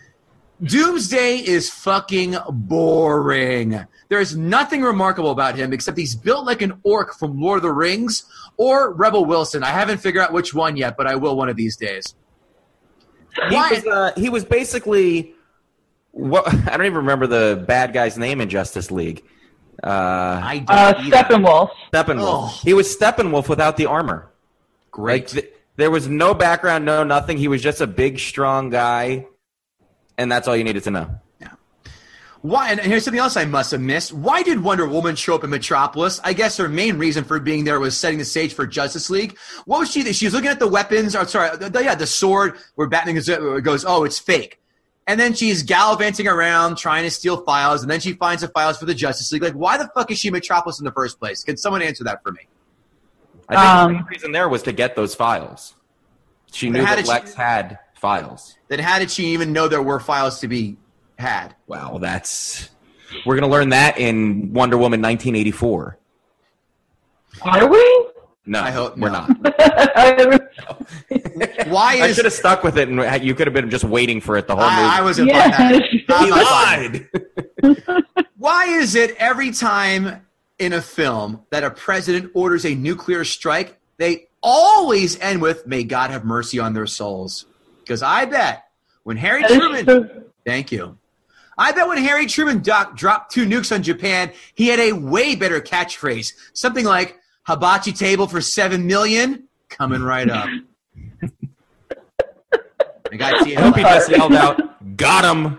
Doomsday is fucking boring. There's nothing remarkable about him except he's built like an orc from Lord of the Rings or Rebel Wilson. I haven't figured out which one yet, but I will one of these days. He was, uh, he was basically what I don't even remember the bad guy's name in Justice League. Uh, I don't Uh, either. Steppenwolf. Steppenwolf. Oh. He was Steppenwolf without the armor. Great. Like, th- there was no background, no nothing. He was just a big, strong guy, and that's all you needed to know. Why? And here's something else I must have missed. Why did Wonder Woman show up in Metropolis? I guess her main reason for being there was setting the stage for Justice League. What was she? She was looking at the weapons. Or sorry, the, the, yeah, the sword where Batman goes, goes, oh, it's fake. And then she's gallivanting around trying to steal files, and then she finds the files for the Justice League. Like, why the fuck is she in Metropolis in the first place? Can someone answer that for me? I think Um, the main reason there was to get those files. She But knew how that did she- Lex had files. Then how did she even know there were files to be had? Wow, that's... We're going to learn that in Wonder Woman nineteen eighty-four. Are we? No, I hope we're no. not. Why I is should have stuck with it, and you could have been just waiting for it the whole movie. I, I wasn't Yes. buying that. He I'm not buying lied. it. Why is it every time in a film that a president orders a nuclear strike, they always end with "May God have mercy on their souls"? Because I bet when Harry That is Truman, true. thank you. I bet when Harry Truman doc, dropped two nukes on Japan, he had a way better catchphrase, something like "Hibachi table for seven million, coming right up." I got I hope he just yelled out, "Got him!"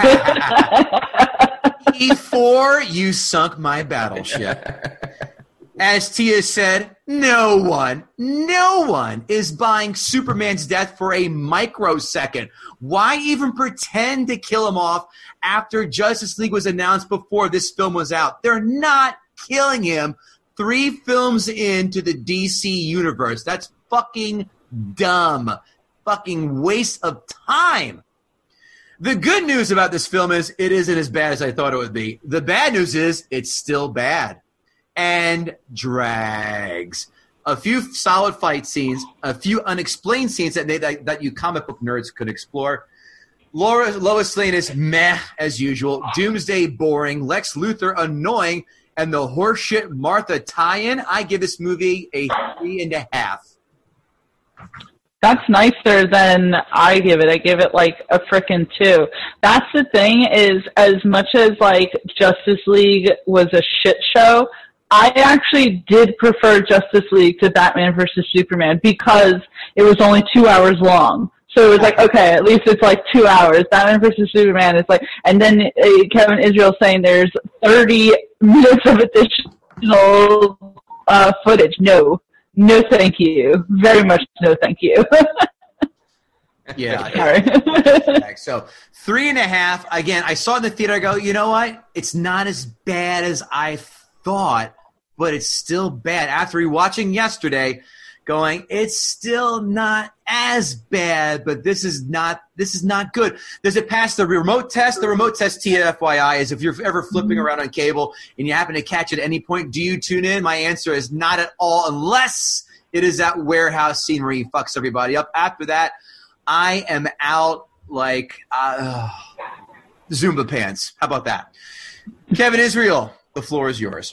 E four, you sunk my battleship. As Tia said, no one, no one is buying Superman's death for a microsecond. Why even pretend to kill him off after Justice League was announced before this film was out? They're not killing him three films into the D C universe. That's fucking dumb. Fucking waste of time. The good news about this film is it isn't as bad as I thought it would be. The bad news is it's still bad and drags. A few solid fight scenes, a few unexplained scenes that they, that, that you comic book nerds could explore. Laura, Lois Lane is meh as usual. Doomsday boring. Lex Luthor annoying. And the horseshit Martha tie-in, I give this movie a three and a half. That's nicer than I give it. I give it like a frickin' two. That's the thing is, as much as like Justice League was a shit show, I actually did prefer Justice League to Batman versus Superman because it was only two hours long. So it was like, okay, at least it's like two hours. Batman versus Superman is like, and then uh, Kevin Israel saying there's thirty minutes of additional uh, footage. No. No, thank you. Very much no, thank you. Yeah. Sorry. So three and a half. Again, I saw it in the theater. I go, you know what? It's not as bad as I thought, but it's still bad. After rewatching yesterday, going, it's still not as bad, but this is not this is not good. Does it pass the remote test? The remote test, T F Y I, is if you're ever flipping around on cable and you happen to catch it at any point, do you tune in? My answer is not at all, unless it is that warehouse scene where he fucks everybody up. After that, I am out like uh, Zumba pants. How about that? Kevin Israel, the floor is yours.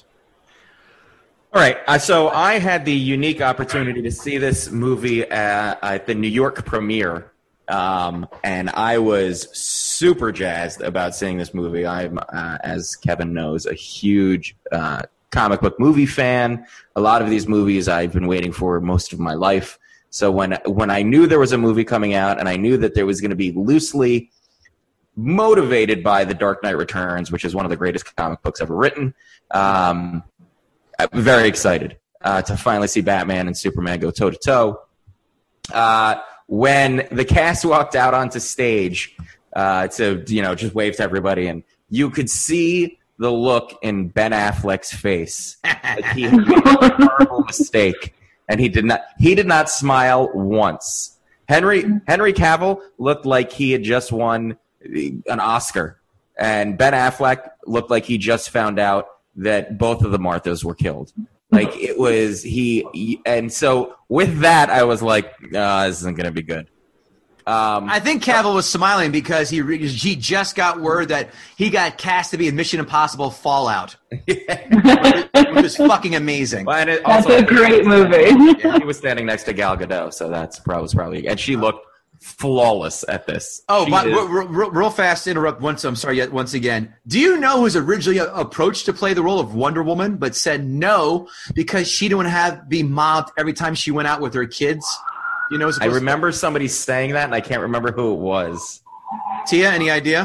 All right, uh, so I had the unique opportunity to see this movie at, at the New York premiere, um, and I was super jazzed about seeing this movie. I'm, uh, as Kevin knows, a huge uh, comic book movie fan. A lot of these movies I've been waiting for most of my life. So when when I knew there was a movie coming out, and I knew that there was going to be loosely motivated by The Dark Knight Returns, which is one of the greatest comic books ever written, um, I'm very excited uh, to finally see Batman and Superman go toe-to-toe. Uh, when the cast walked out onto stage uh, to, you know, just wave to everybody, and you could see the look in Ben Affleck's face. Like he had made a horrible mistake, and he did not he did not smile once. Henry Henry Cavill looked like he had just won an Oscar, and Ben Affleck looked like he just found out that both of the Marthas were killed. Like, it was, he, he and so with that, I was like, oh, this isn't going to be good. Um, I think Cavill was smiling because he re- he just got word that he got cast to be in Mission Impossible Fallout, which is fucking amazing. But it That's also, a great movie. yeah, he was standing next to Gal Gadot, so that's probably, was probably, and she looked flawless at this. Oh, She but is- real, real, real fast to interrupt once. I'm sorry. Yet once again, do you know who was originally a- approached to play the role of Wonder Woman, but said no because she didn't want to have be mobbed every time she went out with her kids? You know, I remember somebody saying that, and I can't remember who it was. Tia, any idea?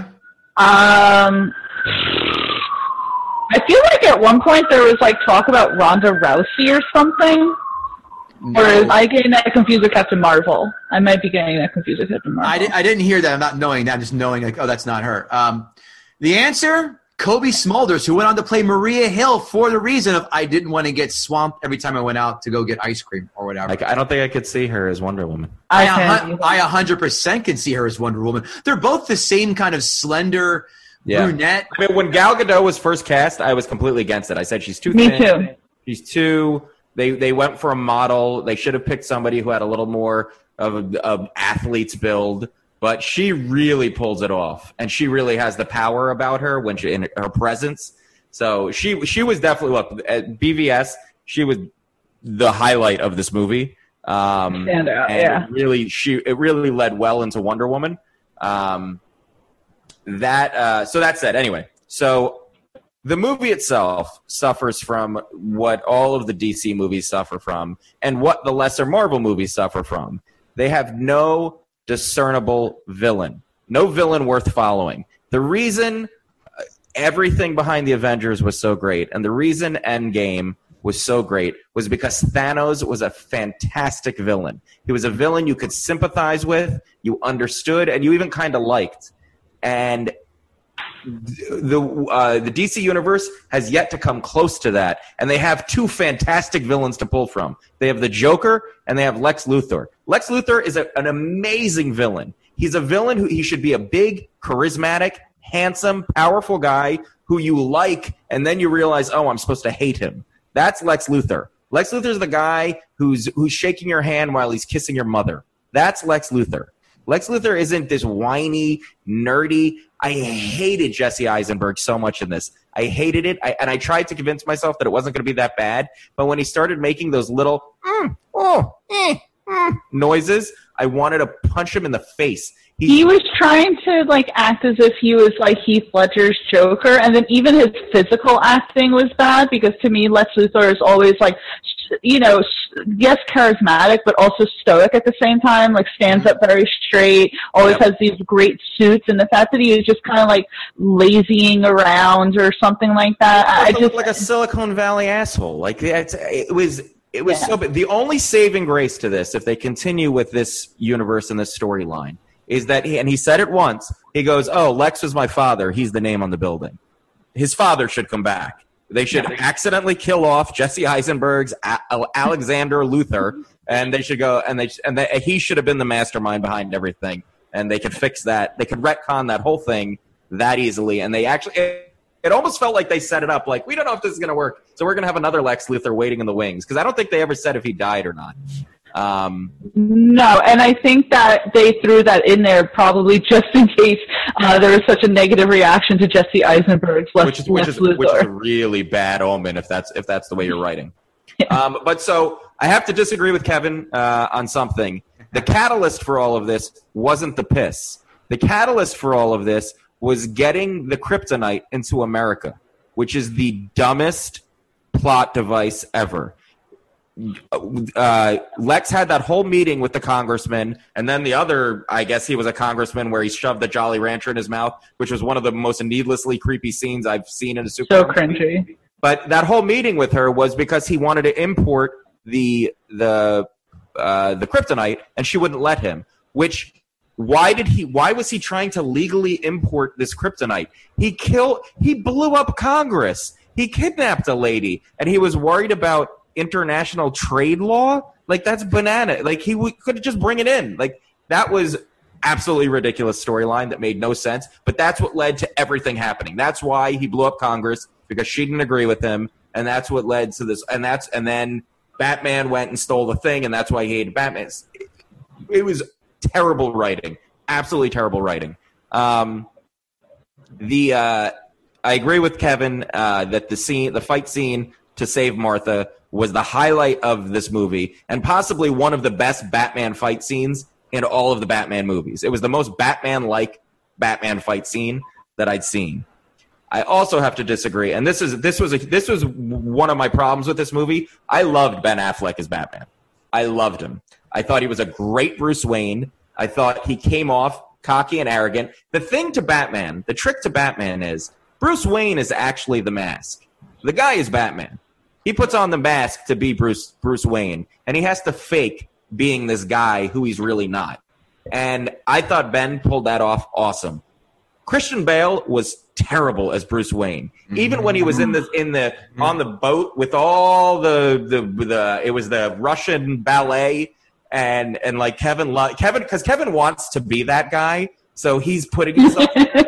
Um, I feel like at one point there was like talk about Ronda Rousey or something. No. Or am I getting that confused with Captain Marvel? I might be getting that confused with Captain Marvel. I, di- I didn't hear that. I'm not knowing that. I'm just knowing, like, oh, that's not her. Um, the answer, Kobe Smulders, who went on to play Maria Hill for the reason of I didn't want to get swamped every time I went out to go get ice cream or whatever. Like, I don't think I could see her as Wonder Woman. I, I a can. hun- I one hundred percent can see her as Wonder Woman. They're both the same kind of slender Yeah. brunette. I mean, when Gal Gadot was first cast, I was completely against it. I said she's too Me thin. too. She's too They they went for a model. They should have picked somebody who had a little more of an athlete's build. But she really pulls it off, and she really has the power about her when she in her presence. So she she was definitely look at B V S. She was the highlight of this movie. Um, Stand out, and yeah. It really she it really led well into Wonder Woman. Um, that uh, so that said, anyway, so. The movie itself suffers from what all of the D C movies suffer from and what the lesser Marvel movies suffer from. They have no discernible villain, no villain worth following. The reason everything behind the Avengers was so great and the reason Endgame was so great was because Thanos was a fantastic villain. He was a villain you could sympathize with, you understood, and you even kind of liked. And the uh, the D C universe has yet to come close to that, and they have two fantastic villains to pull from. They have the Joker, and they have Lex Luthor. Lex Luthor is a, an amazing villain. He's a villain who he should be a big, charismatic, handsome, powerful guy who you like, and then you realize, oh, I'm supposed to hate him. That's Lex Luthor. Lex Luthor's the guy who's who's shaking your hand while he's kissing your mother. That's Lex Luthor. Lex Luthor isn't this whiny, nerdy. I hated Jesse Eisenberg so much in this. I hated it, I, and I tried to convince myself that it wasn't going to be that bad. But when he started making those little mm, oh, eh, mm, noises, I wanted to punch him in the face. He, he was trying to like act as if he was like Heath Ledger's Joker, and then even his physical acting was bad because to me, Lex Luthor is always like, you know, yes, charismatic, but also stoic at the same time, like stands up very straight, always yep. has these great suits, and the fact that he is just kind of like lazying around or something like that. I just looked like a Silicon Valley asshole. Like it's, it was, it was yeah. so bad. The only saving grace to this, if they continue with this universe and this storyline, is that, he, and he said it once, he goes, oh, Lex was my father. He's the name on the building. His father should come back. They should yeah. accidentally kill off Jesse Eisenberg's A- Alexander Luthor, and they should go, and they and they, he should have been the mastermind behind everything, and they could fix that. They could retcon that whole thing that easily, and they actually, it, it almost felt like they set it up, like, we don't know if this is going to work, so we're going to have another Lex Luthor waiting in the wings, because I don't think they ever said if he died or not. Um, no, and I think that they threw that in there probably just in case uh, there was such a negative reaction to Jesse Eisenberg's Lex, which is which is, which is a really bad omen if that's if that's the way you're writing. Yeah. Um, but so I have to disagree with Kevin uh, on something. The catalyst for all of this wasn't the piss. The catalyst for all of this was getting the kryptonite into America, which is the dumbest plot device ever. Uh, Lex had that whole meeting with the congressman, and then the other, I guess he was a congressman, where he shoved the Jolly Rancher in his mouth, which was one of the most needlessly creepy scenes I've seen in a super. So cringy. But that whole meeting with her was because he wanted to import the the uh, the kryptonite, and she wouldn't let him. Which why did he? Why was he trying to legally import this kryptonite? He killed. He blew up Congress. He kidnapped a lady, and he was worried about international trade law. Like, that's banana. Like, he w- could just bring it in. Like, that was absolutely ridiculous storyline that made no sense, but that's what led to everything happening. That's why he blew up Congress, because she didn't agree with him, and that's what led to this. And that's and then Batman went and stole the thing, and that's why he hated Batman. It, it was terrible writing, absolutely terrible writing. Um, the uh, I agree with Kevin uh, that the scene, the fight scene to save Martha, was the highlight of this movie, and possibly one of the best Batman fight scenes in all of the Batman movies. It was the most Batman-like Batman fight scene that I'd seen. I also have to disagree, and this is this was a, this was one of my problems with this movie. I loved Ben Affleck as Batman. I loved him. I thought he was a great Bruce Wayne. I thought he came off cocky and arrogant. The thing to Batman, the trick to Batman is Bruce Wayne is actually the mask. The guy is Batman. He puts on the mask to be Bruce Bruce Wayne, and he has to fake being this guy who he's really not. And I thought Ben pulled that off awesome. Christian Bale was terrible as Bruce Wayne. Even when he was in the in the on the boat with all the the the it was the Russian ballet, and and like Kevin Lo- Kevin because Kevin wants to be that guy, so he's putting himself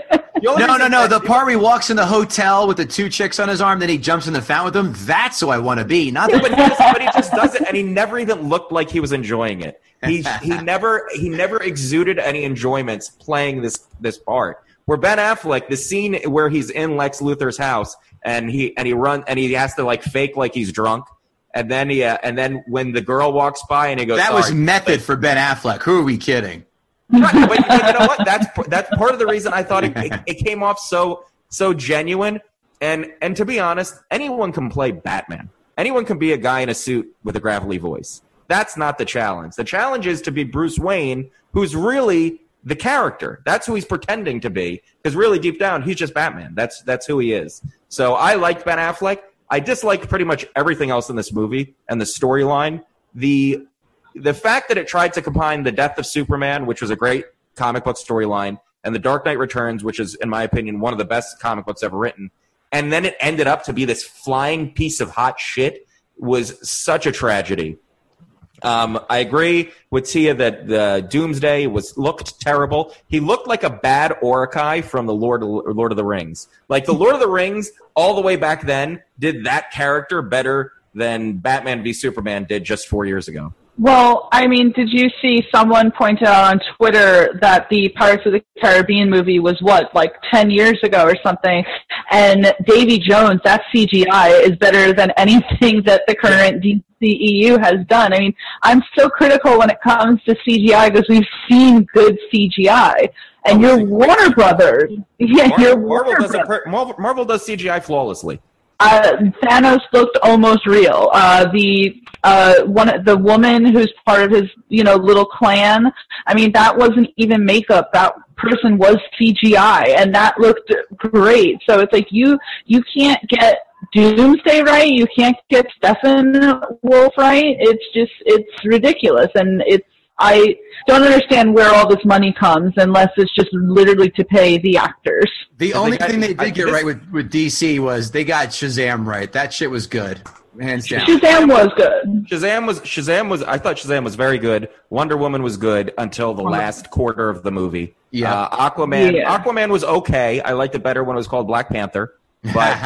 No, no, no. The part where he walks in the hotel with the two chicks on his arm, then he jumps in the fountain with them. That's who I want to be. Not yeah, the- but, he just, but he just does it, and he never even looked like he was enjoying it. He he never he never exuded any enjoyment playing this this part. Where Ben Affleck, the scene where he's in Lex Luthor's house and he and he run and he has to like fake like he's drunk, and then he uh, and then when the girl walks by and he goes, that was method for Ben Affleck. Who are we kidding? Right, but you know what? That's that's part of the reason I thought it, it, it came off so so genuine. And and to be honest, anyone can play Batman. Anyone can be a guy in a suit with a gravelly voice. That's not the challenge. The challenge is to be Bruce Wayne, who's really the character. That's who he's pretending to be. Because really, deep down, he's just Batman. That's that's who he is. So I liked Ben Affleck. I disliked pretty much everything else in this movie and the storyline. The the fact that it tried to combine the death of Superman, which was a great comic book storyline, and The Dark Knight Returns, which is, in my opinion, one of the best comic books ever written, and then it ended up to be this flying piece of hot shit, was such a tragedy. Um, I agree with Tia that the Doomsday was looked terrible. He looked like a bad Uruk-hai from the Lord of, Lord of the Rings. Like the Lord of the Rings, all the way back then, did that character better than Batman v Superman did just four years ago. Well, I mean, did you see someone point out on Twitter that the Pirates of the Caribbean movie was, what, like ten years ago or something? And Davy Jones, that C G I, is better than anything that the current D C E U has done. I mean, I'm so critical when it comes to C G I because we've seen good C G I. And oh, you're Warner Brothers. Yeah, Marvel, you're Marvel Warner does Brothers. Per- Marvel, Marvel does C G I flawlessly. Uh, Thanos looked almost real. Uh, the uh, one, the woman who's part of his, you know, little clan. I mean, that wasn't even makeup. That person was C G I, and that looked great. So it's like you, you can't get Doomsday right. You can't get Steppenwolf right. It's just, it's ridiculous, and it's. I don't understand where all this money comes unless it's just literally to pay the actors. The only thing they did I, get this, right with, with D C was they got Shazam right. That shit was good. Hands down. Shazam was good. Shazam was Shazam was I thought Shazam was very good. Wonder Woman was good until the last quarter of the movie. Yeah. Uh, Aquaman yeah. Aquaman was okay. I liked it better when it was called Black Panther. But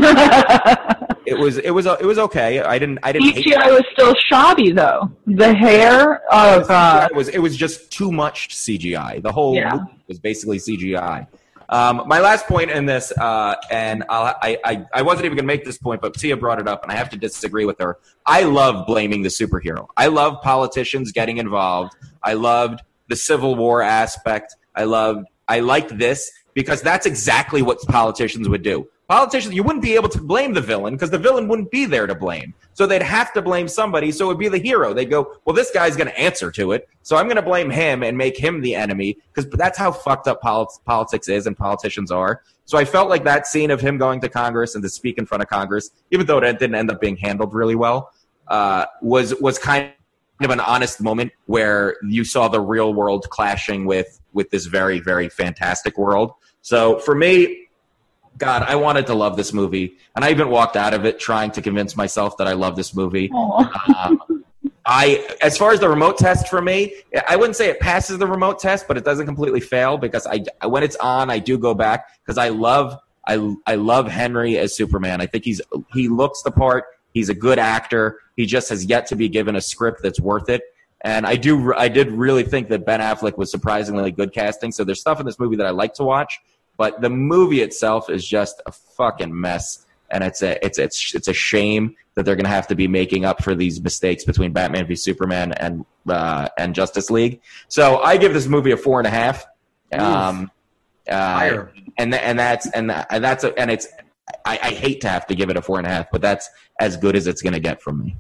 it was it was it was okay. I didn't I didn't C G I was still shoddy though. The hair of uh, it was it was just too much C G I. The whole yeah. movie was basically C G I. Um, my last point in this, uh, and I'll, I, I, I wasn't even going to make this point, but Tia brought it up, and I have to disagree with her. I love blaming the superhero. I love politicians getting involved. I loved the Civil War aspect. I loved, I liked this because that's exactly what politicians would do. Politicians, you wouldn't be able to blame the villain because the villain wouldn't be there to blame. So they'd have to blame somebody, so it would be the hero. They'd go, well, this guy's going to answer to it, so I'm going to blame him and make him the enemy because that's how fucked up polit- politics is and politicians are. So I felt like that scene of him going to Congress and to speak in front of Congress, even though it didn't end up being handled really well, uh, was was kind of an honest moment where you saw the real world clashing with, with this very, very fantastic world. So for me, God, I wanted to love this movie, and I even walked out of it trying to convince myself that I love this movie. Um, I, as far as the remote test for me, I wouldn't say it passes the remote test, but it doesn't completely fail because I, when it's on, I do go back because I love, I, I love Henry as Superman. I think he's he looks the part. He's a good actor. He just has yet to be given a script that's worth it. And I do, I did really think that Ben Affleck was surprisingly good casting. So there's stuff in this movie that I like to watch. But the movie itself is just a fucking mess, and it's a it's it's it's a shame that they're going to have to be making up for these mistakes between Batman v Superman and uh, and Justice League. So I give this movie a four and a half. Um, uh, and and that's and that's a, and it's I, I hate to have to give it a four and a half, but that's as good as it's going to get from me.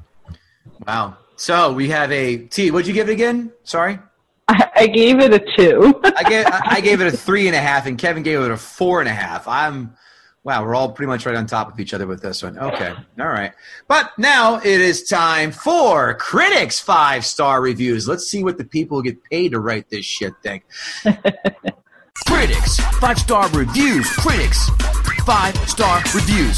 Wow. So we have a T. What'd you give it again? Sorry. I gave it a two. I gave I gave it a three and a half, and Kevin gave it a four and a half. I'm wow, we're all pretty much right on top of each other with this one. Okay, all right. But now it is time for critics' five star reviews. Let's see what the people who get paid to write this shit think. Critics five star reviews. Critics five star reviews.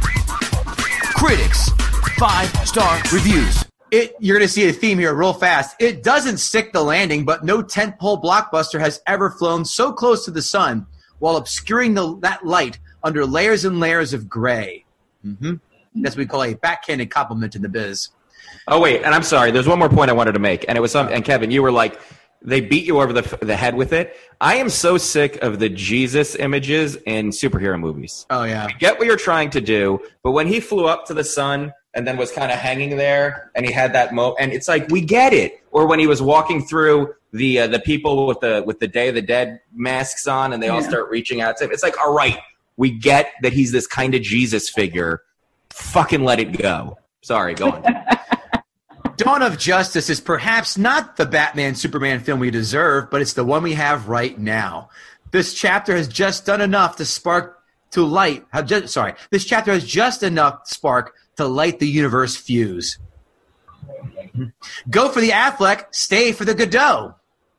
Critics five star reviews. It, you're going to see a theme here real fast. It doesn't stick the landing, but no tentpole blockbuster has ever flown so close to the sun while obscuring the, that light under layers and layers of gray. Mm-hmm. That's what we call a backhanded compliment in the biz. Oh, wait, and I'm sorry. There's one more point I wanted to make, and it was some. And Kevin, you were like, they beat you over the the head with it. I am so sick of the Jesus images in superhero movies. Oh, yeah. I get what you're trying to do, but when he flew up to the sun and then was kind of hanging there, and he had that mo, and it's like, we get it. Or when he was walking through the uh, the people with the with the Day of the Dead masks on, and they all yeah. start reaching out to him. It's like, all right, we get that he's this kind of Jesus figure. Fucking let it go. Sorry, go on. Dawn of Justice is perhaps not the Batman-Superman film we deserve, but it's the one we have right now. This chapter has just done enough to spark to light. Just, sorry, this chapter has just enough spark to light the universe fuse. Go for the Affleck, stay for the Godot.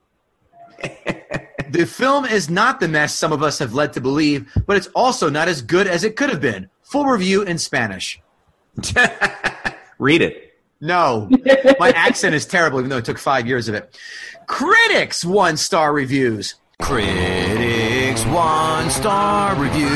The film is not the mess some of us have led to believe, but it's also not as good as it could have been. Full review in Spanish. Read it. No, my accent is terrible, even though it took five years of it. Critics one-star reviews. Critics one-star reviews.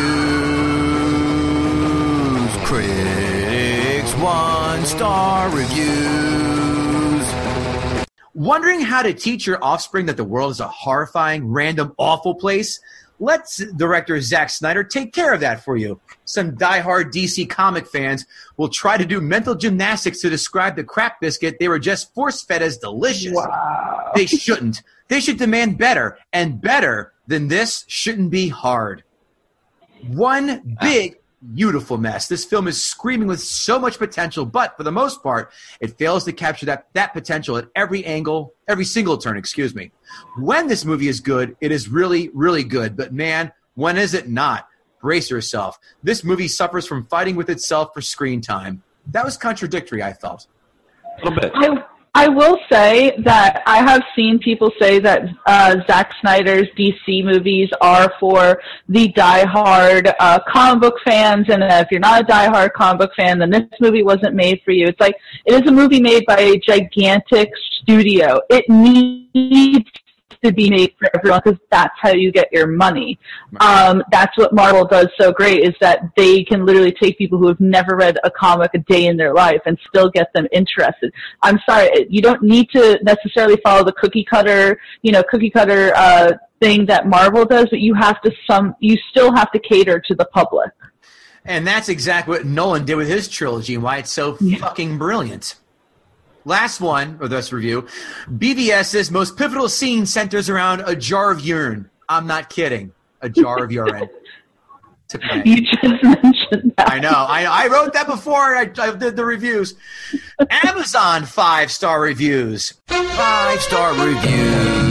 Critics one-star reviews. Wondering how to teach your offspring that the world is a horrifying, random, awful place? Let director Zack Snyder take care of that for you. Some diehard D C comic fans will try to do mental gymnastics to describe the crap biscuit they were just force-fed as delicious. Wow. They shouldn't. They should demand better, and better than this shouldn't be hard. One big, beautiful mess. This film is screaming with so much potential, but for the most part, it fails to capture that, that potential at every angle, every single turn, excuse me. When this movie is good, it is really, really good. But man, when is it not? Brace yourself. This movie suffers from fighting with itself for screen time. That was contradictory, I felt. A little bit. I, I will say that I have seen people say that uh, Zack Snyder's D C movies are for the diehard uh, comic book fans, and if you're not a diehard comic book fan, then this movie wasn't made for you. It's like, it is a movie made by a gigantic studio. It needs to be made for everyone because that's how you get your money. Um, that's what Marvel does so great, is that they can literally take people who have never read a comic a day in their life and still get them interested. I'm sorry, you don't need to necessarily follow the cookie cutter, you know, cookie cutter uh, thing that Marvel does, but you have to some, you still have to cater to the public. And that's exactly what Nolan did with his trilogy and why it's so yeah. fucking brilliant. Last one, or this review, B V S's most pivotal scene centers around a jar of urine. I'm not kidding. A jar of urine. My... You just mentioned that. I know. I, I wrote that before I, I did the reviews. Amazon five-star reviews. Five-star reviews.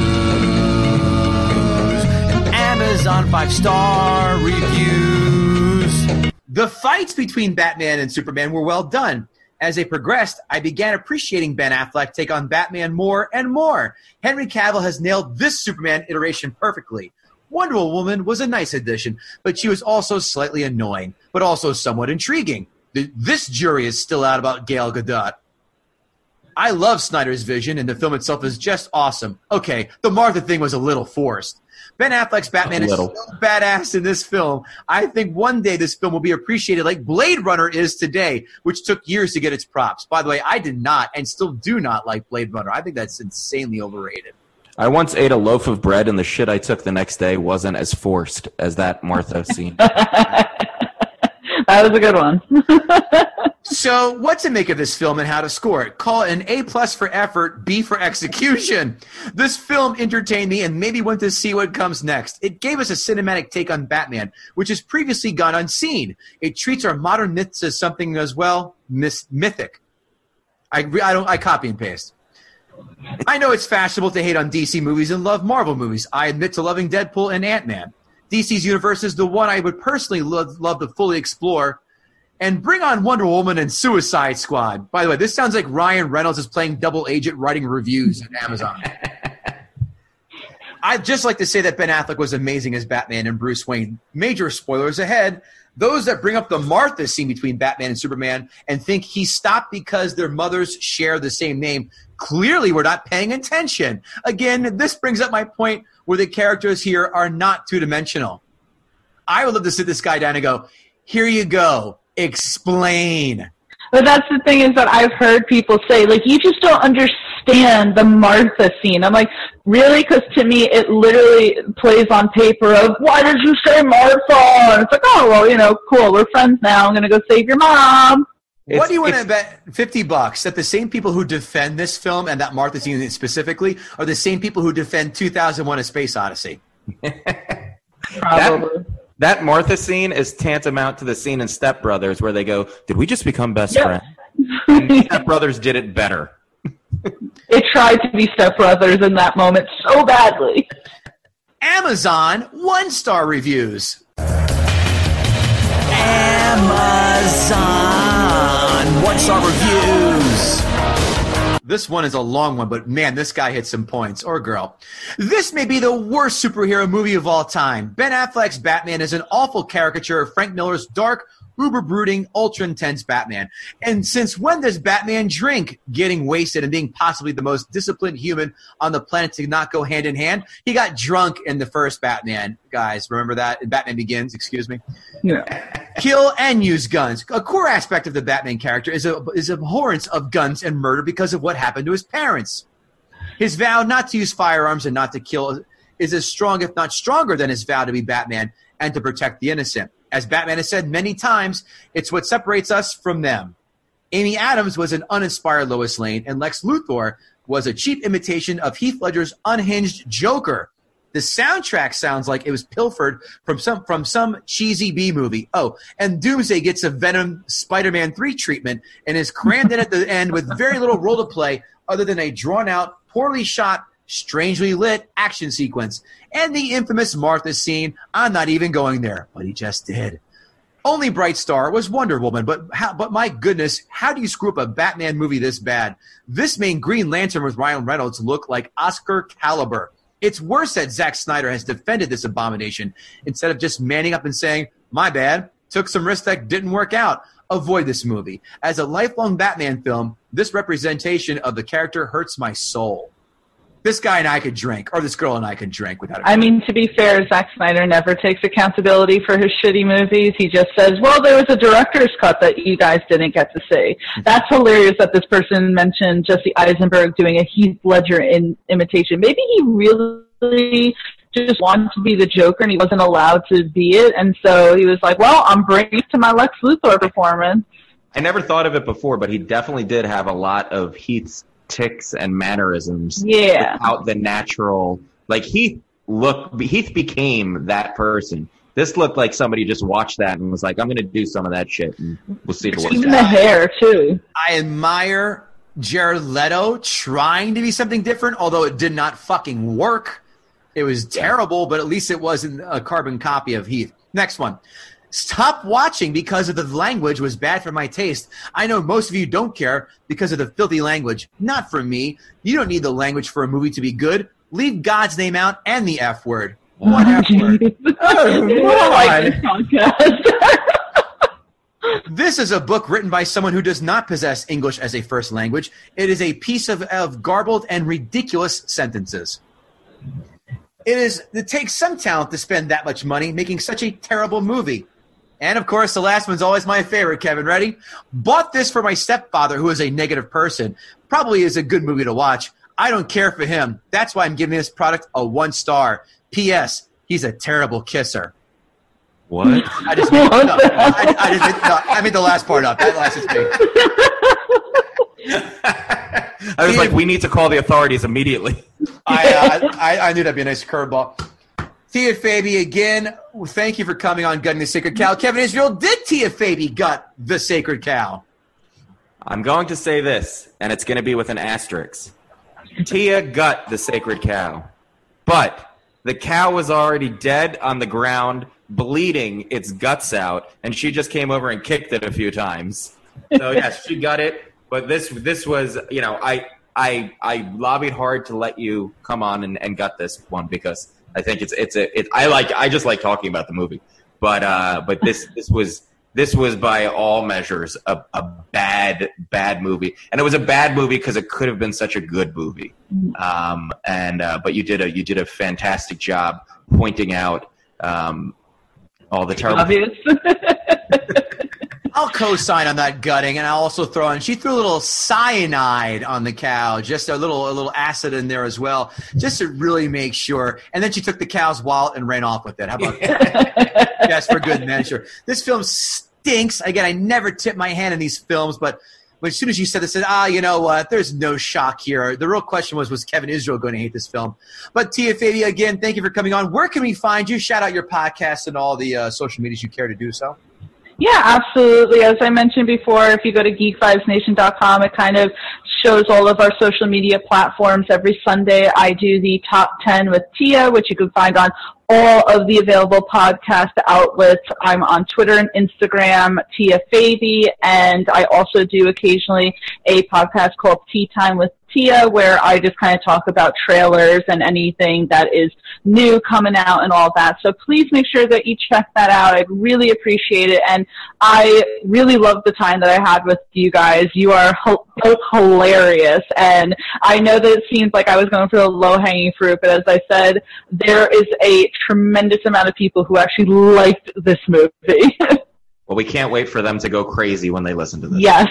Amazon five-star reviews. The fights between Batman and Superman were well done. As they progressed, I began appreciating Ben Affleck take on Batman more and more. Henry Cavill has nailed this Superman iteration perfectly. Wonder Woman was a nice addition, but she was also slightly annoying, but also somewhat intriguing. This jury is still out about Gal Gadot. I love Snyder's vision, and the film itself is just awesome. Okay, the Martha thing was a little forced. Ben Affleck's Batman is so badass in this film. I think one day this film will be appreciated like Blade Runner is today, which took years to get its props. By the way, I did not and still do not like Blade Runner. I think that's insanely overrated. I once ate a loaf of bread, and the shit I took the next day wasn't as forced as that Martha scene. That was a good one. So, what to make of this film and how to score it? Call it an A plus for effort, B for execution. This film entertained me and made me want to see what comes next. It gave us a cinematic take on Batman, which has previously gone unseen. It treats our modern myths as something as well myth- mythic. I, I don't. I copy and paste. I know it's fashionable to hate on D C movies and love Marvel movies. I admit to loving Deadpool and Ant-Man. D C's universe is the one I would personally love, love to fully explore. And bring on Wonder Woman and Suicide Squad. By the way, this sounds like Ryan Reynolds is playing double agent writing reviews at Amazon. I'd just like to say that Ben Affleck was amazing as Batman and Bruce Wayne. Major spoilers ahead. Those that bring up the Martha scene between Batman and Superman and think he stopped because their mothers share the same name clearly were not paying attention. Again, this brings up my point where the characters here are not two-dimensional. I would love to sit this guy down and go, here you go, explain. But that's the thing is that I've heard people say, like, you just don't understand the Martha scene. I'm like, really? Because to me, it literally plays on paper of, why did you say Martha? And it's like, oh, well, you know, cool, we're friends now. I'm going to go save your mom. What it's, do you want to bet fifty bucks that the same people who defend this film and that Martha scene specifically are the same people who defend two thousand one A Space Odyssey? Probably. That, that Martha scene is tantamount to the scene in Step Brothers where they go, did we just become best yep. friends? And Step Brothers did it better. It tried to be Step Brothers in that moment so badly. Amazon one-star reviews. Amazon one-star reviews. This one is a long one, but man, this guy hit some points. Or girl. This may be the worst superhero movie of all time. Ben Affleck's Batman is an awful caricature of Frank Miller's dark, uber-brooding, ultra-intense Batman. And since when does Batman drink? Getting wasted and being possibly the most disciplined human on the planet to not go hand in hand? He got drunk in the first Batman. Guys, remember that? Batman Begins, excuse me. Yeah. Kill and use guns. A core aspect of the Batman character is a is abhorrence of guns and murder because of what happened to his parents. His vow not to use firearms and not to kill is as strong, if not stronger, than his vow to be Batman and to protect the innocent. As Batman has said many times, it's what separates us from them. Amy Adams was an uninspired Lois Lane, and Lex Luthor was a cheap imitation of Heath Ledger's unhinged Joker. The soundtrack sounds like it was pilfered from some from some cheesy B-movie. Oh, and Doomsday gets a Venom Spider-Man three treatment and is crammed in at the end with very little role to play other than a drawn-out, poorly shot, strangely lit action sequence. And the infamous Martha scene. I'm not even going there, but he just did. Only bright star was Wonder Woman, but how, but my goodness, how do you screw up a Batman movie this bad? This main Green Lantern with Ryan Reynolds look like Oscar caliber. It's worse that Zack Snyder has defended this abomination instead of just manning up and saying, my bad, took some risks that didn't work out. Avoid this movie. As a lifelong Batman film, this representation of the character hurts my soul. This guy and I could drink, or this girl and I could drink without a I mean, to be fair, Zack Snyder never takes accountability for his shitty movies. He just says, well, there was a director's cut that you guys didn't get to see. That's hilarious that this person mentioned Jesse Eisenberg doing a Heath Ledger in imitation. Maybe he really just wanted to be the Joker and he wasn't allowed to be it. And so he was like, well, I'm bringing it to my Lex Luthor performance. I never thought of it before, but he definitely did have a lot of Heath's tics and mannerisms yeah. without the natural, like Heath look Heath became that person. This looked like somebody just watched that and was like, I'm gonna do some of that shit and we'll see if it works. Even the hair too. I admire Jared Leto trying to be something different, although it did not fucking work. It was terrible, but at least it wasn't a carbon copy of Heath. Next one. Stop watching because of the language was bad for my taste. I know most of you don't care because of the filthy language. Not for me. You don't need the language for a movie to be good. Leave God's name out and the F word. One F word. Oh, like this podcast. This is a book written by someone who does not possess English as a first language. It is a piece of, of garbled and ridiculous sentences. It is. It takes some talent to spend that much money making such a terrible movie. And, of course, the last one's always my favorite, Kevin. Ready? Bought this for my stepfather, who is a negative person. Probably is a good movie to watch. I don't care for him. That's why I'm giving this product a one star. P S. He's a terrible kisser. What? I just made, no, I, I, just made, no, I made the last part up. That last is me. I was like, we need to call the authorities immediately. I, uh, I I knew that'd be a nice curveball. Tia Fabi, again, thank you for coming on Gutting the Sacred Cow. Kevin Israel, did Tia Fabi gut the sacred cow? I'm going to say this, and it's going to be with an asterisk. Tia gut the sacred cow. But the cow was already dead on the ground, bleeding its guts out, and she just came over and kicked it a few times. So, yes, she got it. But this this was, you know, I I I lobbied hard to let you come on and, and gut this one because I think it's it's a it, I like I just like talking about the movie, but uh, but this this was this was by all measures a, a bad bad movie, and it was a bad movie because it could have been such a good movie. Um, and uh, but you did a you did a fantastic job pointing out um, All the terrible. Obvious. I'll co-sign on that gutting, and I'll also throw in. She threw a little cyanide on the cow, just a little a little acid in there as well, just to really make sure. And then she took the cow's wallet and ran off with it. How about that? Yes, for good measure. This film stinks. Again, I never tip my hand in these films, but as soon as you said this, I said, ah, you know what? There's no shock here. The real question was, was Kevin Israel going to hate this film? But Tia Fabia, again, thank you for coming on. Where can we find you? Shout out your podcast and all the uh, social medias you care to do so. Yeah, absolutely. As I mentioned before, if you go to geek vibes nation dot com, it kind of shows all of our social media platforms. Every Sunday, I do the top ten with Tia, which you can find on all of the available podcast outlets. I'm on Twitter and Instagram, Tia Fabi, and I also do occasionally a podcast called Tea Time with Tia, where I just kind of talk about trailers and anything that is new coming out and all that. So please make sure that you check that out. I'd really appreciate it. And I really love the time that I had with you guys. You are both hilarious. And I know that it seems like I was going for the low-hanging fruit, but as I said, there is a tremendous amount of people who actually liked this movie. Well, we can't wait for them to go crazy when they listen to this. Yes.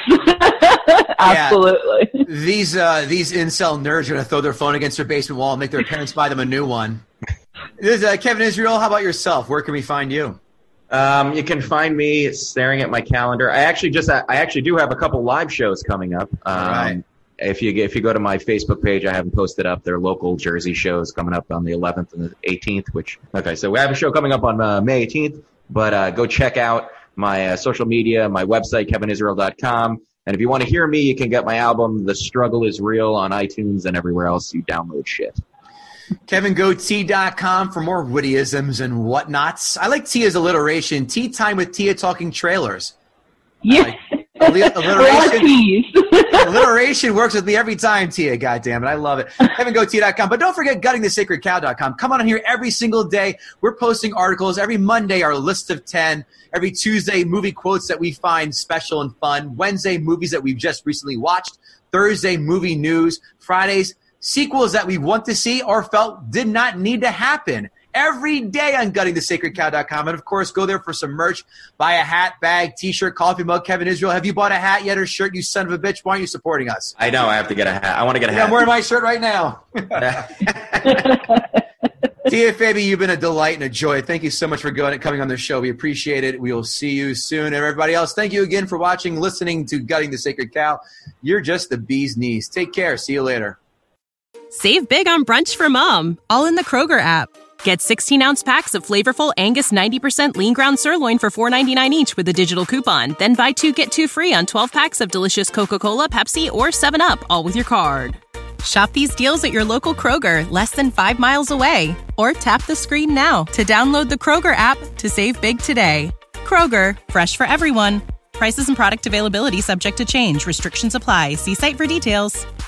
Absolutely. Yeah. These uh, these incel nerds are going to throw their phone against their basement wall and make their parents buy them a new one. This is, uh, Kevin Israel, how about yourself? Where can we find you? Um, you can find me staring at my calendar. I actually just I actually do have a couple live shows coming up. Um, All right. If you if you go to my Facebook page, I haven't posted up their local Jersey shows coming up on the eleventh and the eighteenth. Which okay, so we have a show coming up on uh, May eighteenth. But uh, go check out my uh, social media, my website, kevin israel dot com. And if you want to hear me, you can get my album, The Struggle is Real, on iTunes and everywhere else you download shit. kevin goatee dot com for more wittyisms and whatnots. I like Tia's alliteration. Tea Time with Tia talking trailers. Yeah. Like, alliteration, alliteration works with me every time, Tia. Goddammit, I love it. kevin goatee dot com. But don't forget gutting the sacred cow dot com. Come on in here every single day. We're posting articles. Every Monday, our list of ten. Every Tuesday, movie quotes that we find special and fun. Wednesday, movies that we've just recently watched. Thursday, movie news. Fridays, sequels that we want to see or felt did not need to happen. Every day on gutting the sacred cow dot com. And, of course, go there for some merch. Buy a hat, bag, T-shirt, coffee mug. Kevin Israel, have you bought a hat yet or shirt, you son of a bitch? Why aren't you supporting us? I know. I have to get a hat. I want to get a hat. I'm wearing my shirt right now. Tia Fabi, you've been a delight and a joy. Thank you so much for going, coming on the show. We appreciate it. We will see you soon. And everybody else, thank you again for watching, listening to Gutting the Sacred Cow. You're just the bee's knees. Take care. See you later. Save big on brunch for mom, all in the Kroger app. Get sixteen-ounce packs of flavorful Angus ninety percent lean ground sirloin for four ninety-nine each with a digital coupon. Then buy two, get two free on twelve packs of delicious Coca-Cola, Pepsi, or seven up, all with your card. Shop these deals at your local Kroger, less than five miles away. Or tap the screen now to download the Kroger app to save big today. Kroger, fresh for everyone. Prices and product availability subject to change. Restrictions apply. See site for details.